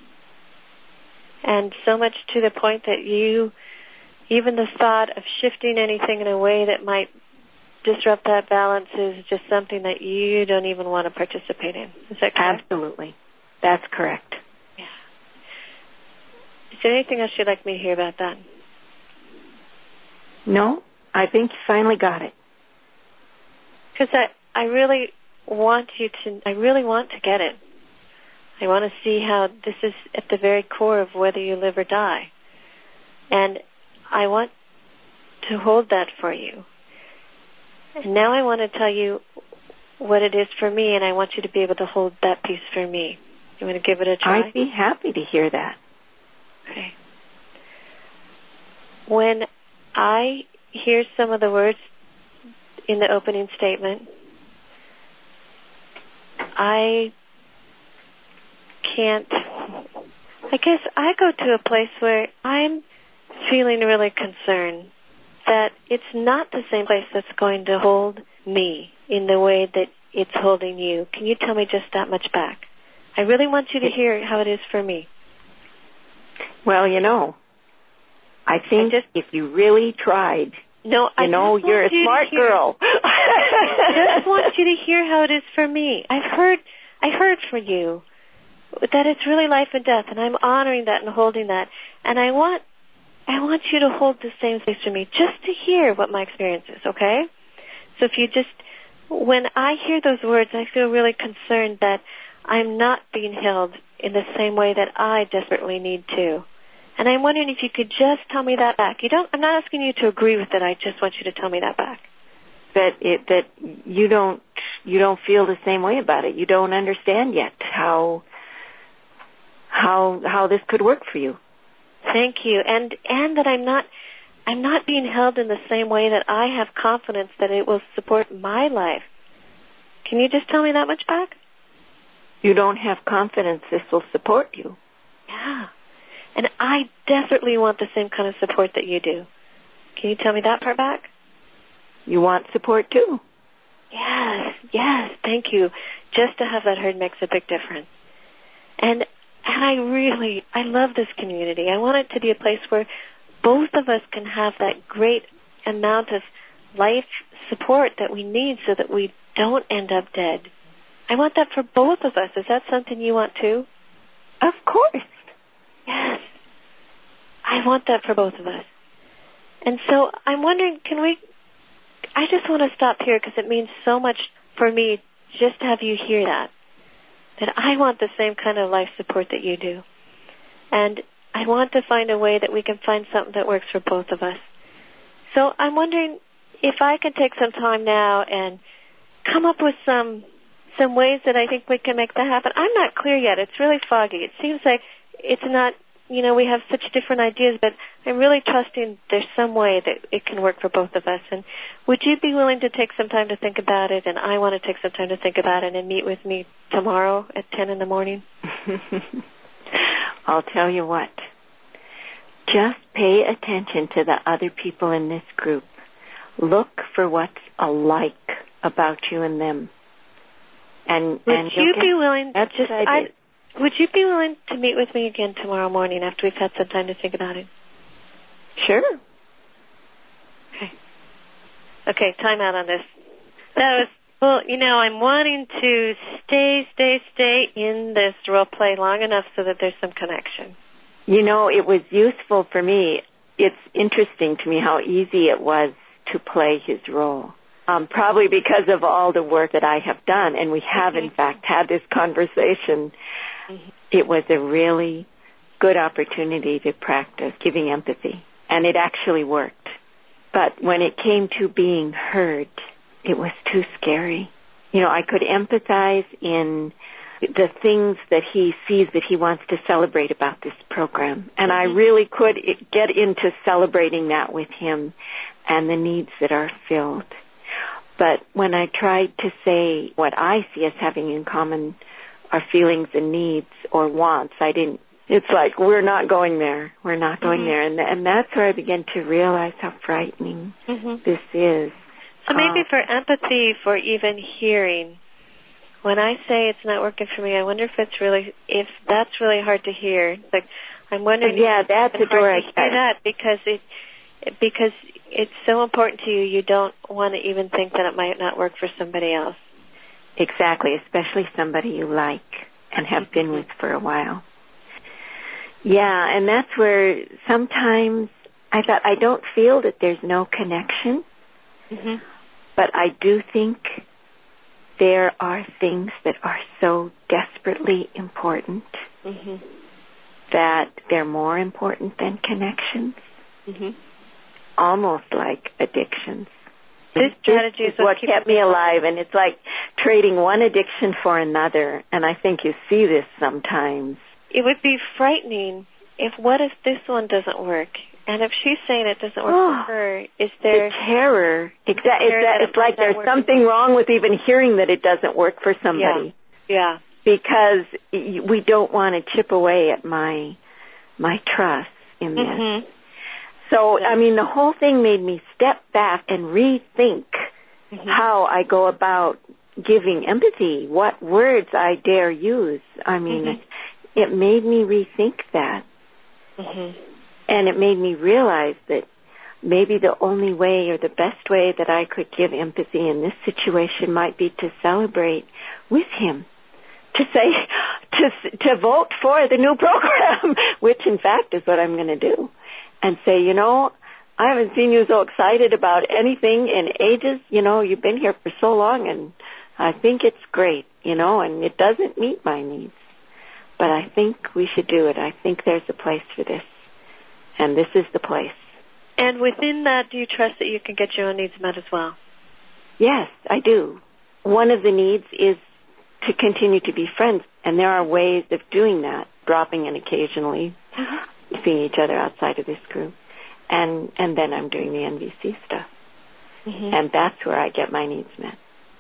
And so much to the point that even the thought of shifting anything in a way that might disrupt that balance is just something that you don't even want to participate in. Is that correct? Absolutely. That's correct. Yeah. Is there anything else you'd like me to hear about that? No, I think you finally got it. Because I really want to get it. I want to see how this is at the very core of whether you live or die. And I want to hold that for you. And now I want to tell you what it is for me, and I want you to be able to hold that piece for me. You want to give it a try? I'd be happy to hear that. Okay. When I hear some of the words in the opening statement, I guess I go to a place where I'm feeling really concerned that it's not the same place that's going to hold me in the way that it's holding you. Can you tell me just that much back? I really want you to hear how it is for me. Well, you know, I think if you really tried, you're a smart girl. I just want you to hear how it is for me. I heard for you that it's really life and death, and I'm honoring that and holding that. And I want you to hold the same space for me, just to hear what my experience is, okay? So when I hear those words, I feel really concerned that I'm not being held in the same way that I desperately need to. And I'm wondering if you could just tell me that back. I'm not asking you to agree with it. I just want you to tell me that back. That you don't feel the same way about it. You don't understand yet how this could work for you. Thank you. And that I'm not being held in the same way that I have confidence that it will support my life. Can you just tell me that much back? You don't have confidence this will support you. Yeah. And I desperately want the same kind of support that you do. Can you tell me that part back? You want support too. Yes, thank you. Just to have that heard makes a big difference. And I love this community. I want it to be a place where both of us can have that great amount of life support that we need so that we don't end up dead. I want that for both of us. Is that something you want too? Of course. Yes. I want that for both of us. And so I'm wondering, I just want to stop here because it means so much for me just to have you hear that I want the same kind of life support that you do. And I want to find a way that we can find something that works for both of us. So I'm wondering if I could take some time now and come up with some ways that I think we can make that happen. I'm not clear yet. It's really foggy. It seems like it's not, we have such different ideas, but I'm really trusting there's some way that it can work for both of us. And would you be willing to take some time to think about it? And I want to take some time to think about it and meet with me tomorrow at 10 in the morning? I'll tell you what. Just pay attention to the other people in this group. Look for what's alike about you and them. Would you be willing to meet with me again tomorrow morning after we've had some time to think about it? Sure. Okay, time out on this. That was, I'm wanting to stay in this role play long enough so that there's some connection. It was useful for me. it's interesting to me how easy it was to play his role. Probably because of all the work that I have done, and we have, in fact, had this conversation. It was a really good opportunity to practice giving empathy, and it actually worked. But when it came to being heard, it was too scary. You know, I could empathize in the things that he sees that he wants to celebrate about this program, and I really could get into celebrating that with him and the needs that are filled. But when I tried to say what I see as having in common are feelings and needs or wants, it's like, we're not going there. We're not going there. And that's where I began to realize how frightening this is. So maybe for empathy, for even hearing, when I say it's not working for me, I wonder if that's really hard to hear. Like, I'm wondering if that's it's a door hard to hear that because it's so important to you, you don't want to even think that it might not work for somebody else. Exactly, especially somebody you like and have been with for a while. Yeah, and that's where sometimes I thought, I don't feel that there's no connection, but I do think there are things that are so desperately important that they're more important than connections. Almost like addictions. This strategy is what kept me alive, and it's like trading one addiction for another, and I think you see this sometimes. It would be frightening what if this one doesn't work? And if she's saying it doesn't work for her, is there... The terror. It's like there's something wrong with even hearing that it doesn't work for somebody. Yeah. Because we don't want to chip away at my trust in this. So, I mean, the whole thing made me step back and rethink how I go about giving empathy, what words I dare use. I mean, it made me rethink that. And it made me realize that maybe the only way or the best way that I could give empathy in this situation might be to celebrate with him, to say, to vote for the new program, which in fact is what I'm going to do. And say, you know, I haven't seen you so excited about anything in ages. You know, you've been here for so long, and I think it's great, you know, and it doesn't meet my needs. But I think we should do it. I think there's a place for this, and this is the place. And within that, do you trust that you can get your own needs met as well? Yes, I do. One of the needs is to continue to be friends, and there are ways of doing that, dropping in occasionally. Seeing each other outside of this group, and then I'm doing the NVC stuff, and that's where I get my needs met.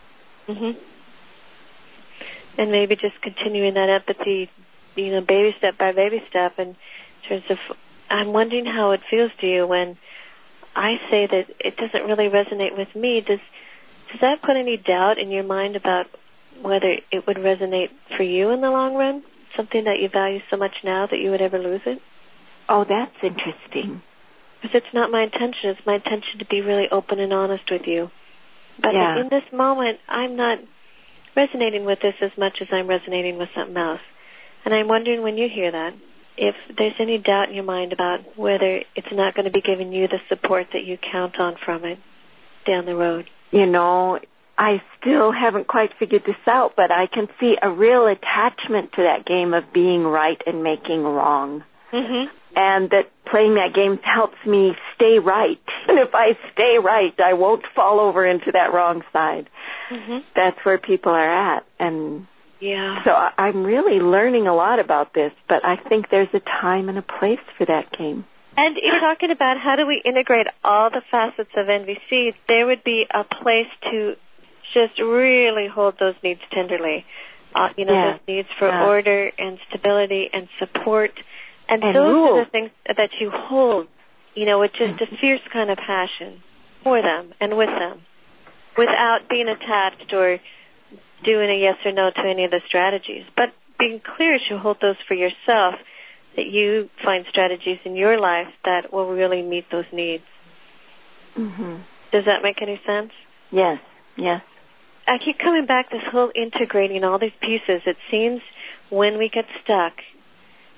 And maybe just continuing that empathy, you know, baby step by baby step. In terms of, I'm wondering how it feels to you when I say that it doesn't really resonate with me. Does that put any doubt in your mind about whether it would resonate for you in the long run? Something that you value so much now that you would ever lose it? Oh, that's interesting. Because it's not my intention. It's my intention to be really open and honest with you. But in this moment, I'm not resonating with this as much as I'm resonating with something else. And I'm wondering when you hear that, if there's any doubt in your mind about whether it's not going to be giving you the support that you count on from it down the road. You know, I still haven't quite figured this out, but I can see a real attachment to that game of being right and making wrong. And that playing that game helps me stay right. And if I stay right, I won't fall over into that wrong side. That's where people are at. And so I'm really learning a lot about this, but I think there's a time and a place for that game. And you're talking about how do we integrate all the facets of NVC. There would be a place to just really hold those needs tenderly. Those needs for order and stability and support. And those rules. are the things that you hold, you know, with just a fierce kind of passion for them and with them, without being attached or doing a yes or no to any of the strategies. But being clear as you hold those for yourself, that you find strategies in your life that will really meet those needs. Does that make any sense? Yes, yes. I keep coming back, this whole integrating all these pieces. It seems when we get stuck,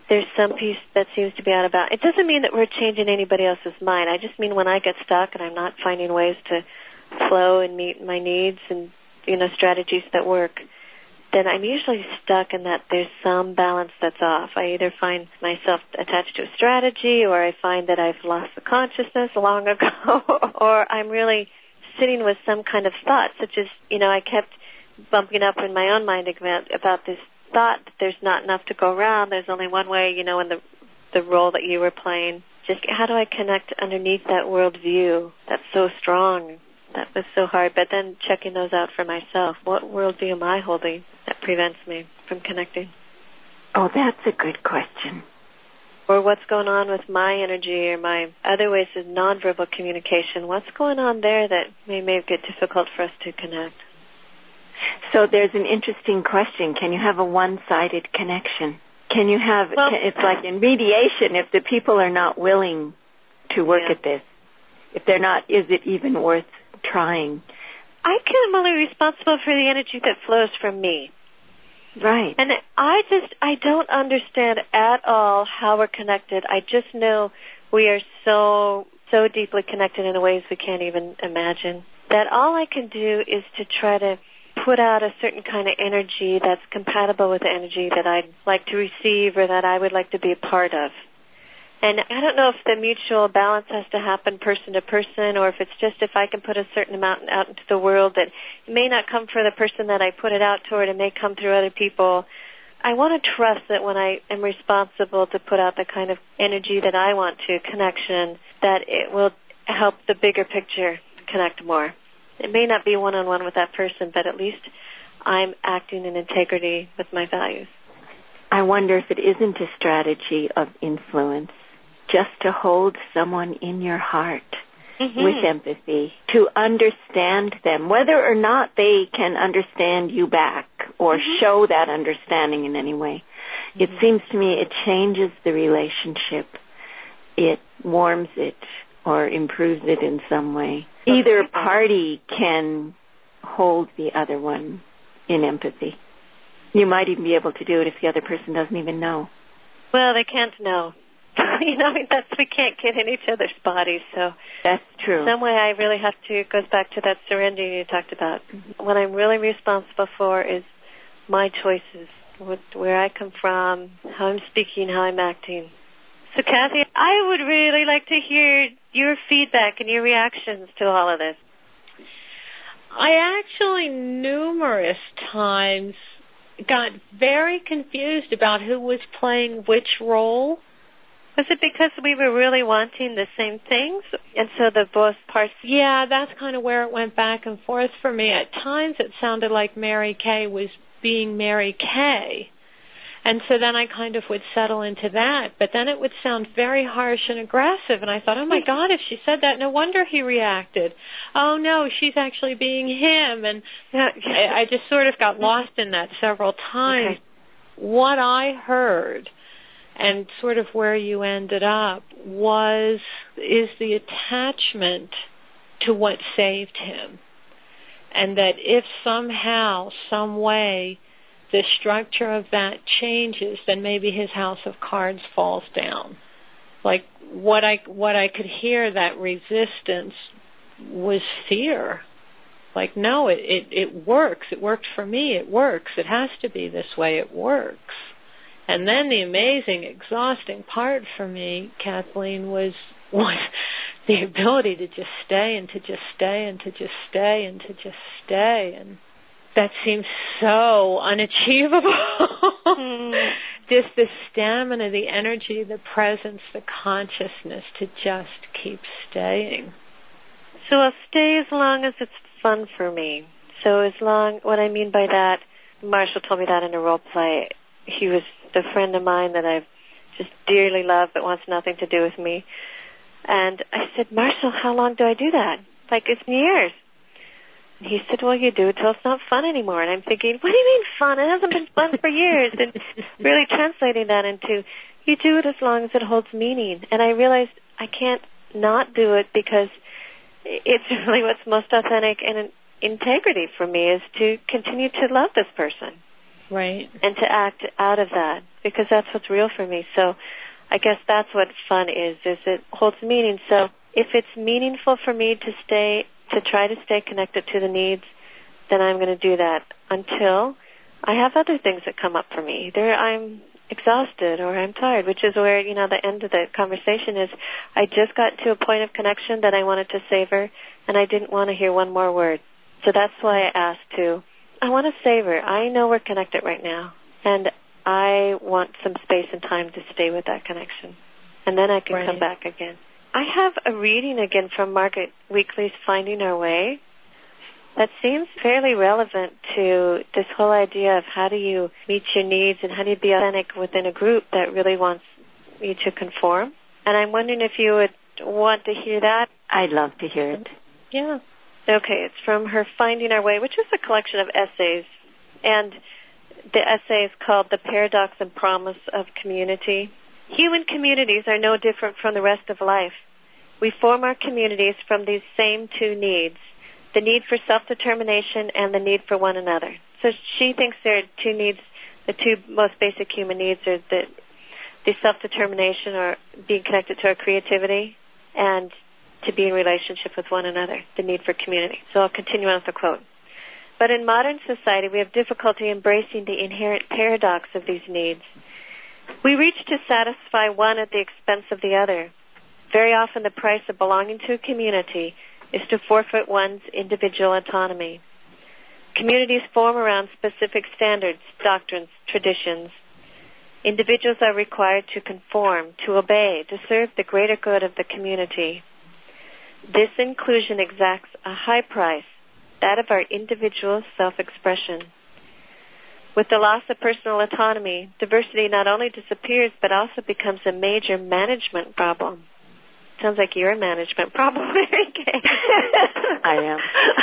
there's some piece that seems to be out of balance. It doesn't mean that we're changing anybody else's mind. I just mean when I get stuck and I'm not finding ways to flow and meet my needs and, strategies that work, then I'm usually stuck in that there's some balance that's off. I either find myself attached to a strategy, or I find that I've lost the consciousness long ago, or I'm really sitting with some kind of thought, such as, I kept bumping up in my own mind about this thought that there's not enough to go around, there's only one way, in the role that you were playing. Just how do I connect underneath that worldview that's so strong? That was so hard. But then checking those out for myself. What worldview am I holding that prevents me from connecting? Oh, that's a good question. Or what's going on with my energy or my other ways of nonverbal communication? What's going on there that may make it difficult for us to connect? So there's an interesting question. Can you have a one-sided connection? Can you have, it's like in mediation, if the people are not willing to work at this, if they're not, is it even worth trying? I am only responsible for the energy that flows from me. Right. And I don't understand at all how we're connected. I just know we are so deeply connected in ways we can't even imagine, that all I can do is to try to put out a certain kind of energy that's compatible with the energy that I'd like to receive or that I would like to be a part of. And I don't know if the mutual balance has to happen person to person, or if it's just if I can put a certain amount out into the world that it may not come for the person that I put it out toward, it may come through other people. I want to trust that when I am responsible to put out the kind of energy that I want to, connection, that it will help the bigger picture connect more. It may not be one-on-one with that person, but at least I'm acting in integrity with my values. I wonder if it isn't a strategy of influence, just to hold someone in your heart with empathy, to understand them, whether or not they can understand you back or show that understanding in any way. It seems to me it changes the relationship. It warms it or improves it in some way. Either party can hold the other one in empathy. You might even be able to do it if the other person doesn't even know. Well, they can't know. We can't get in each other's bodies, so that's true. Some way I really have to, it goes back to that surrender you talked about. What I'm really responsible for is my choices, where I come from, how I'm speaking, how I'm acting. So, Kathy, I would really like to hear your feedback and your reactions to all of this. I actually numerous times got very confused about who was playing which role. Was it because we were really wanting the same things? And so the both parts... Yeah, that's kind of where it went back and forth for me. At times it sounded like Mary Kay was being Mary Kay. And so then I kind of would settle into that. But then it would sound very harsh and aggressive. And I thought, oh, my God, if she said that, no wonder he reacted. Oh, no, she's actually being him. And I just sort of got lost in that several times. Okay. What I heard, and sort of where you ended up, is the attachment to what saved him. And that if somehow, some way, the structure of that changes, then maybe his house of cards falls down. Like what I could hear, that resistance was fear. Like, no, it works. It worked for me. It works. It has to be this way. It works. And then the amazing, exhausting part for me, Kathleen, was the ability to just stay and to just stay and to just stay and to just stay. And that seems so unachievable. Just the stamina, the energy, the presence, the consciousness to just keep staying. So I'll stay as long as it's fun for me. So what I mean by that, Marshall told me that in a role play. He was a friend of mine that I've just dearly loved but wants nothing to do with me. And I said, Marshall, how long do I do that? Like, it's years. He said, well, you do it till it's not fun anymore. And I'm thinking, what do you mean fun? It hasn't been fun for years. And really translating that into, you do it as long as it holds meaning. And I realized I can't not do it because it's really what's most authentic and integrity for me is to continue to love this person. Right. And to act out of that, because that's what's real for me. So I guess that's what fun is it holds meaning. So if it's meaningful for me to try to stay connected to the needs, then I'm going to do that until I have other things that come up for me. Either I'm exhausted or I'm tired, which is where, the end of the conversation is. I just got to a point of connection that I wanted to savor, and I didn't want to hear one more word. So that's why I asked I want to savor. I know we're connected right now, and I want some space and time to stay with that connection. And then I can come back again. I have a reading again from Margaret Weakley's Finding Our Way that seems fairly relevant to this whole idea of how do you meet your needs and how do you be authentic within a group that really wants you to conform. And I'm wondering if you would want to hear that. I'd love to hear it. Yeah. Okay, it's from her Finding Our Way, which is a collection of essays. And the essay is called The Paradox and Promise of Community. Human communities are no different from the rest of life. We form our communities from these same two needs, the need for self-determination and the need for one another. So she thinks there are two needs, the two most basic human needs are the self-determination or being connected to our creativity and to be in relationship with one another, the need for community. So I'll continue on with the quote. But in modern society, we have difficulty embracing the inherent paradox of these needs. We reach to satisfy one at the expense of the other. Very often the price of belonging to a community is to forfeit one's individual autonomy. Communities form around specific standards, doctrines, traditions. Individuals are required to conform, to obey, to serve the greater good of the community. This inclusion exacts a high price, that of our individual self-expression. With the loss of personal autonomy, diversity not only disappears but also becomes a major management problem. Sounds like you're a management problem, Mary Kay. I am.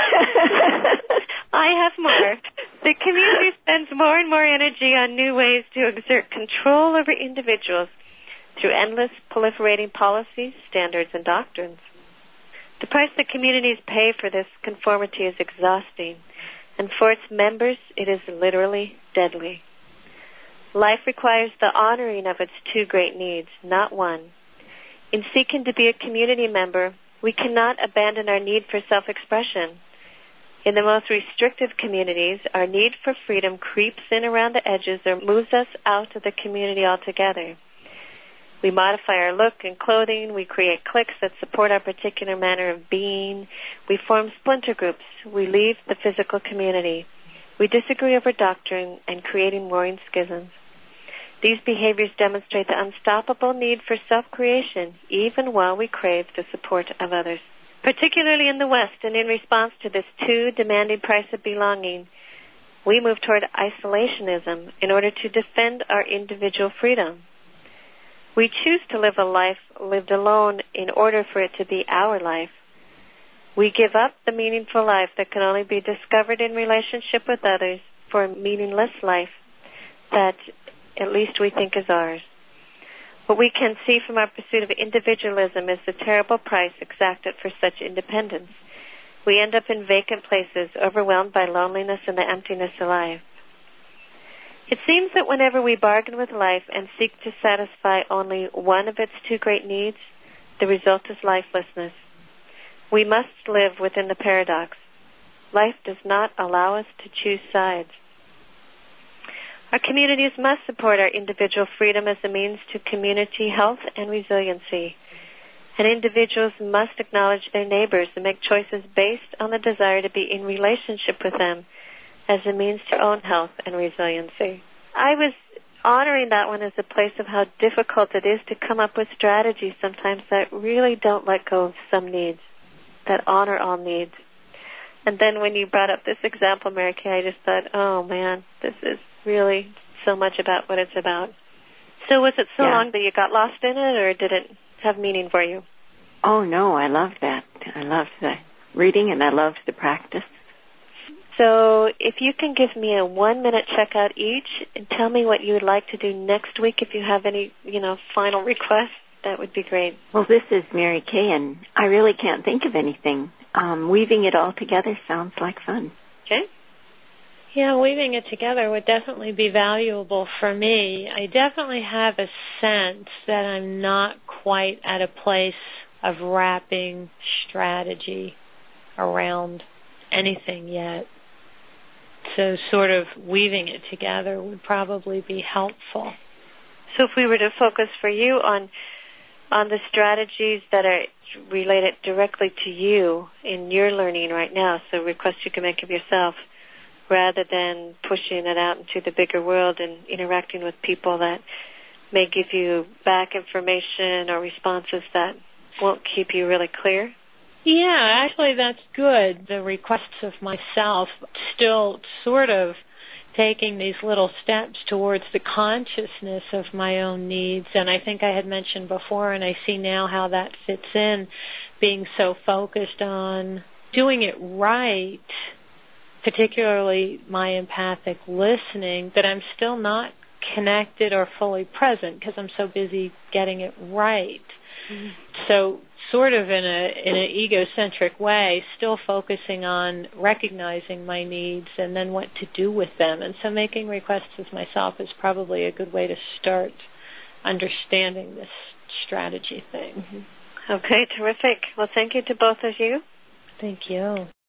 I have more. The community spends more and more energy on new ways to exert control over individuals through endless proliferating policies, standards, and doctrines. The price that communities pay for this conformity is exhausting, and for its members, it is literally deadly. Life requires the honoring of its two great needs, not one. In seeking to be a community member, we cannot abandon our need for self-expression. In the most restrictive communities, our need for freedom creeps in around the edges or moves us out of the community altogether. We modify our look and clothing. We create cliques that support our particular manner of being. We form splinter groups. We leave the physical community. We disagree over doctrine and creating warring schisms. These behaviors demonstrate the unstoppable need for self-creation, even while we crave the support of others. Particularly in the West, and in response to this too demanding price of belonging, we move toward isolationism in order to defend our individual freedom. We choose to live a life lived alone in order for it to be our life. We give up the meaningful life that can only be discovered in relationship with others for a meaningless life that at least we think is ours. What we can see from our pursuit of individualism is the terrible price exacted for such independence. We end up in vacant places, overwhelmed by loneliness and the emptiness of life. It seems that whenever we bargain with life and seek to satisfy only one of its two great needs, the result is lifelessness. We must live within the paradox. Life does not allow us to choose sides. Our communities must support our individual freedom as a means to community health and resiliency. And individuals must acknowledge their neighbors and make choices based on the desire to be in relationship with them as a means to own health and resiliency. I was honoring that one as a place of how difficult it is to come up with strategies sometimes that really don't let go of some needs, that honor all needs. And then when you brought up this example, Mary Kay, I just thought, oh man, this is really so much about what it's about. So was it so long that you got lost in it, or did it have meaning for you? Oh, no, I loved that. I loved the reading, and I loved the practice. So if you can give me a 1-minute checkout each and tell me what you would like to do next week, if you have any, final requests, that would be great. Well, this is Mary Kay, and I really can't think of anything. Weaving it all together sounds like fun. Okay. Yeah, weaving it together would definitely be valuable for me. I definitely have a sense that I'm not quite at a place of wrapping strategy around anything yet. So sort of weaving it together would probably be helpful. So if we were to focus for you on the strategies that are related directly to you in your learning right now, so requests you can make of yourself, rather than pushing it out into the bigger world and interacting with people that may give you back information or responses that won't keep you really clear? Yeah, actually that's good. The requests of myself, still sort of taking these little steps towards the consciousness of my own needs. And I think I had mentioned before, and I see now how that fits in, being so focused on doing it right, particularly my empathic listening, that I'm still not connected or fully present because I'm so busy getting it right. Mm-hmm. So sort of in an egocentric way, still focusing on recognizing my needs and then what to do with them. And so making requests of myself is probably a good way to start understanding this strategy thing. Mm-hmm. Okay, terrific. Well, thank you to both of you. Thank you.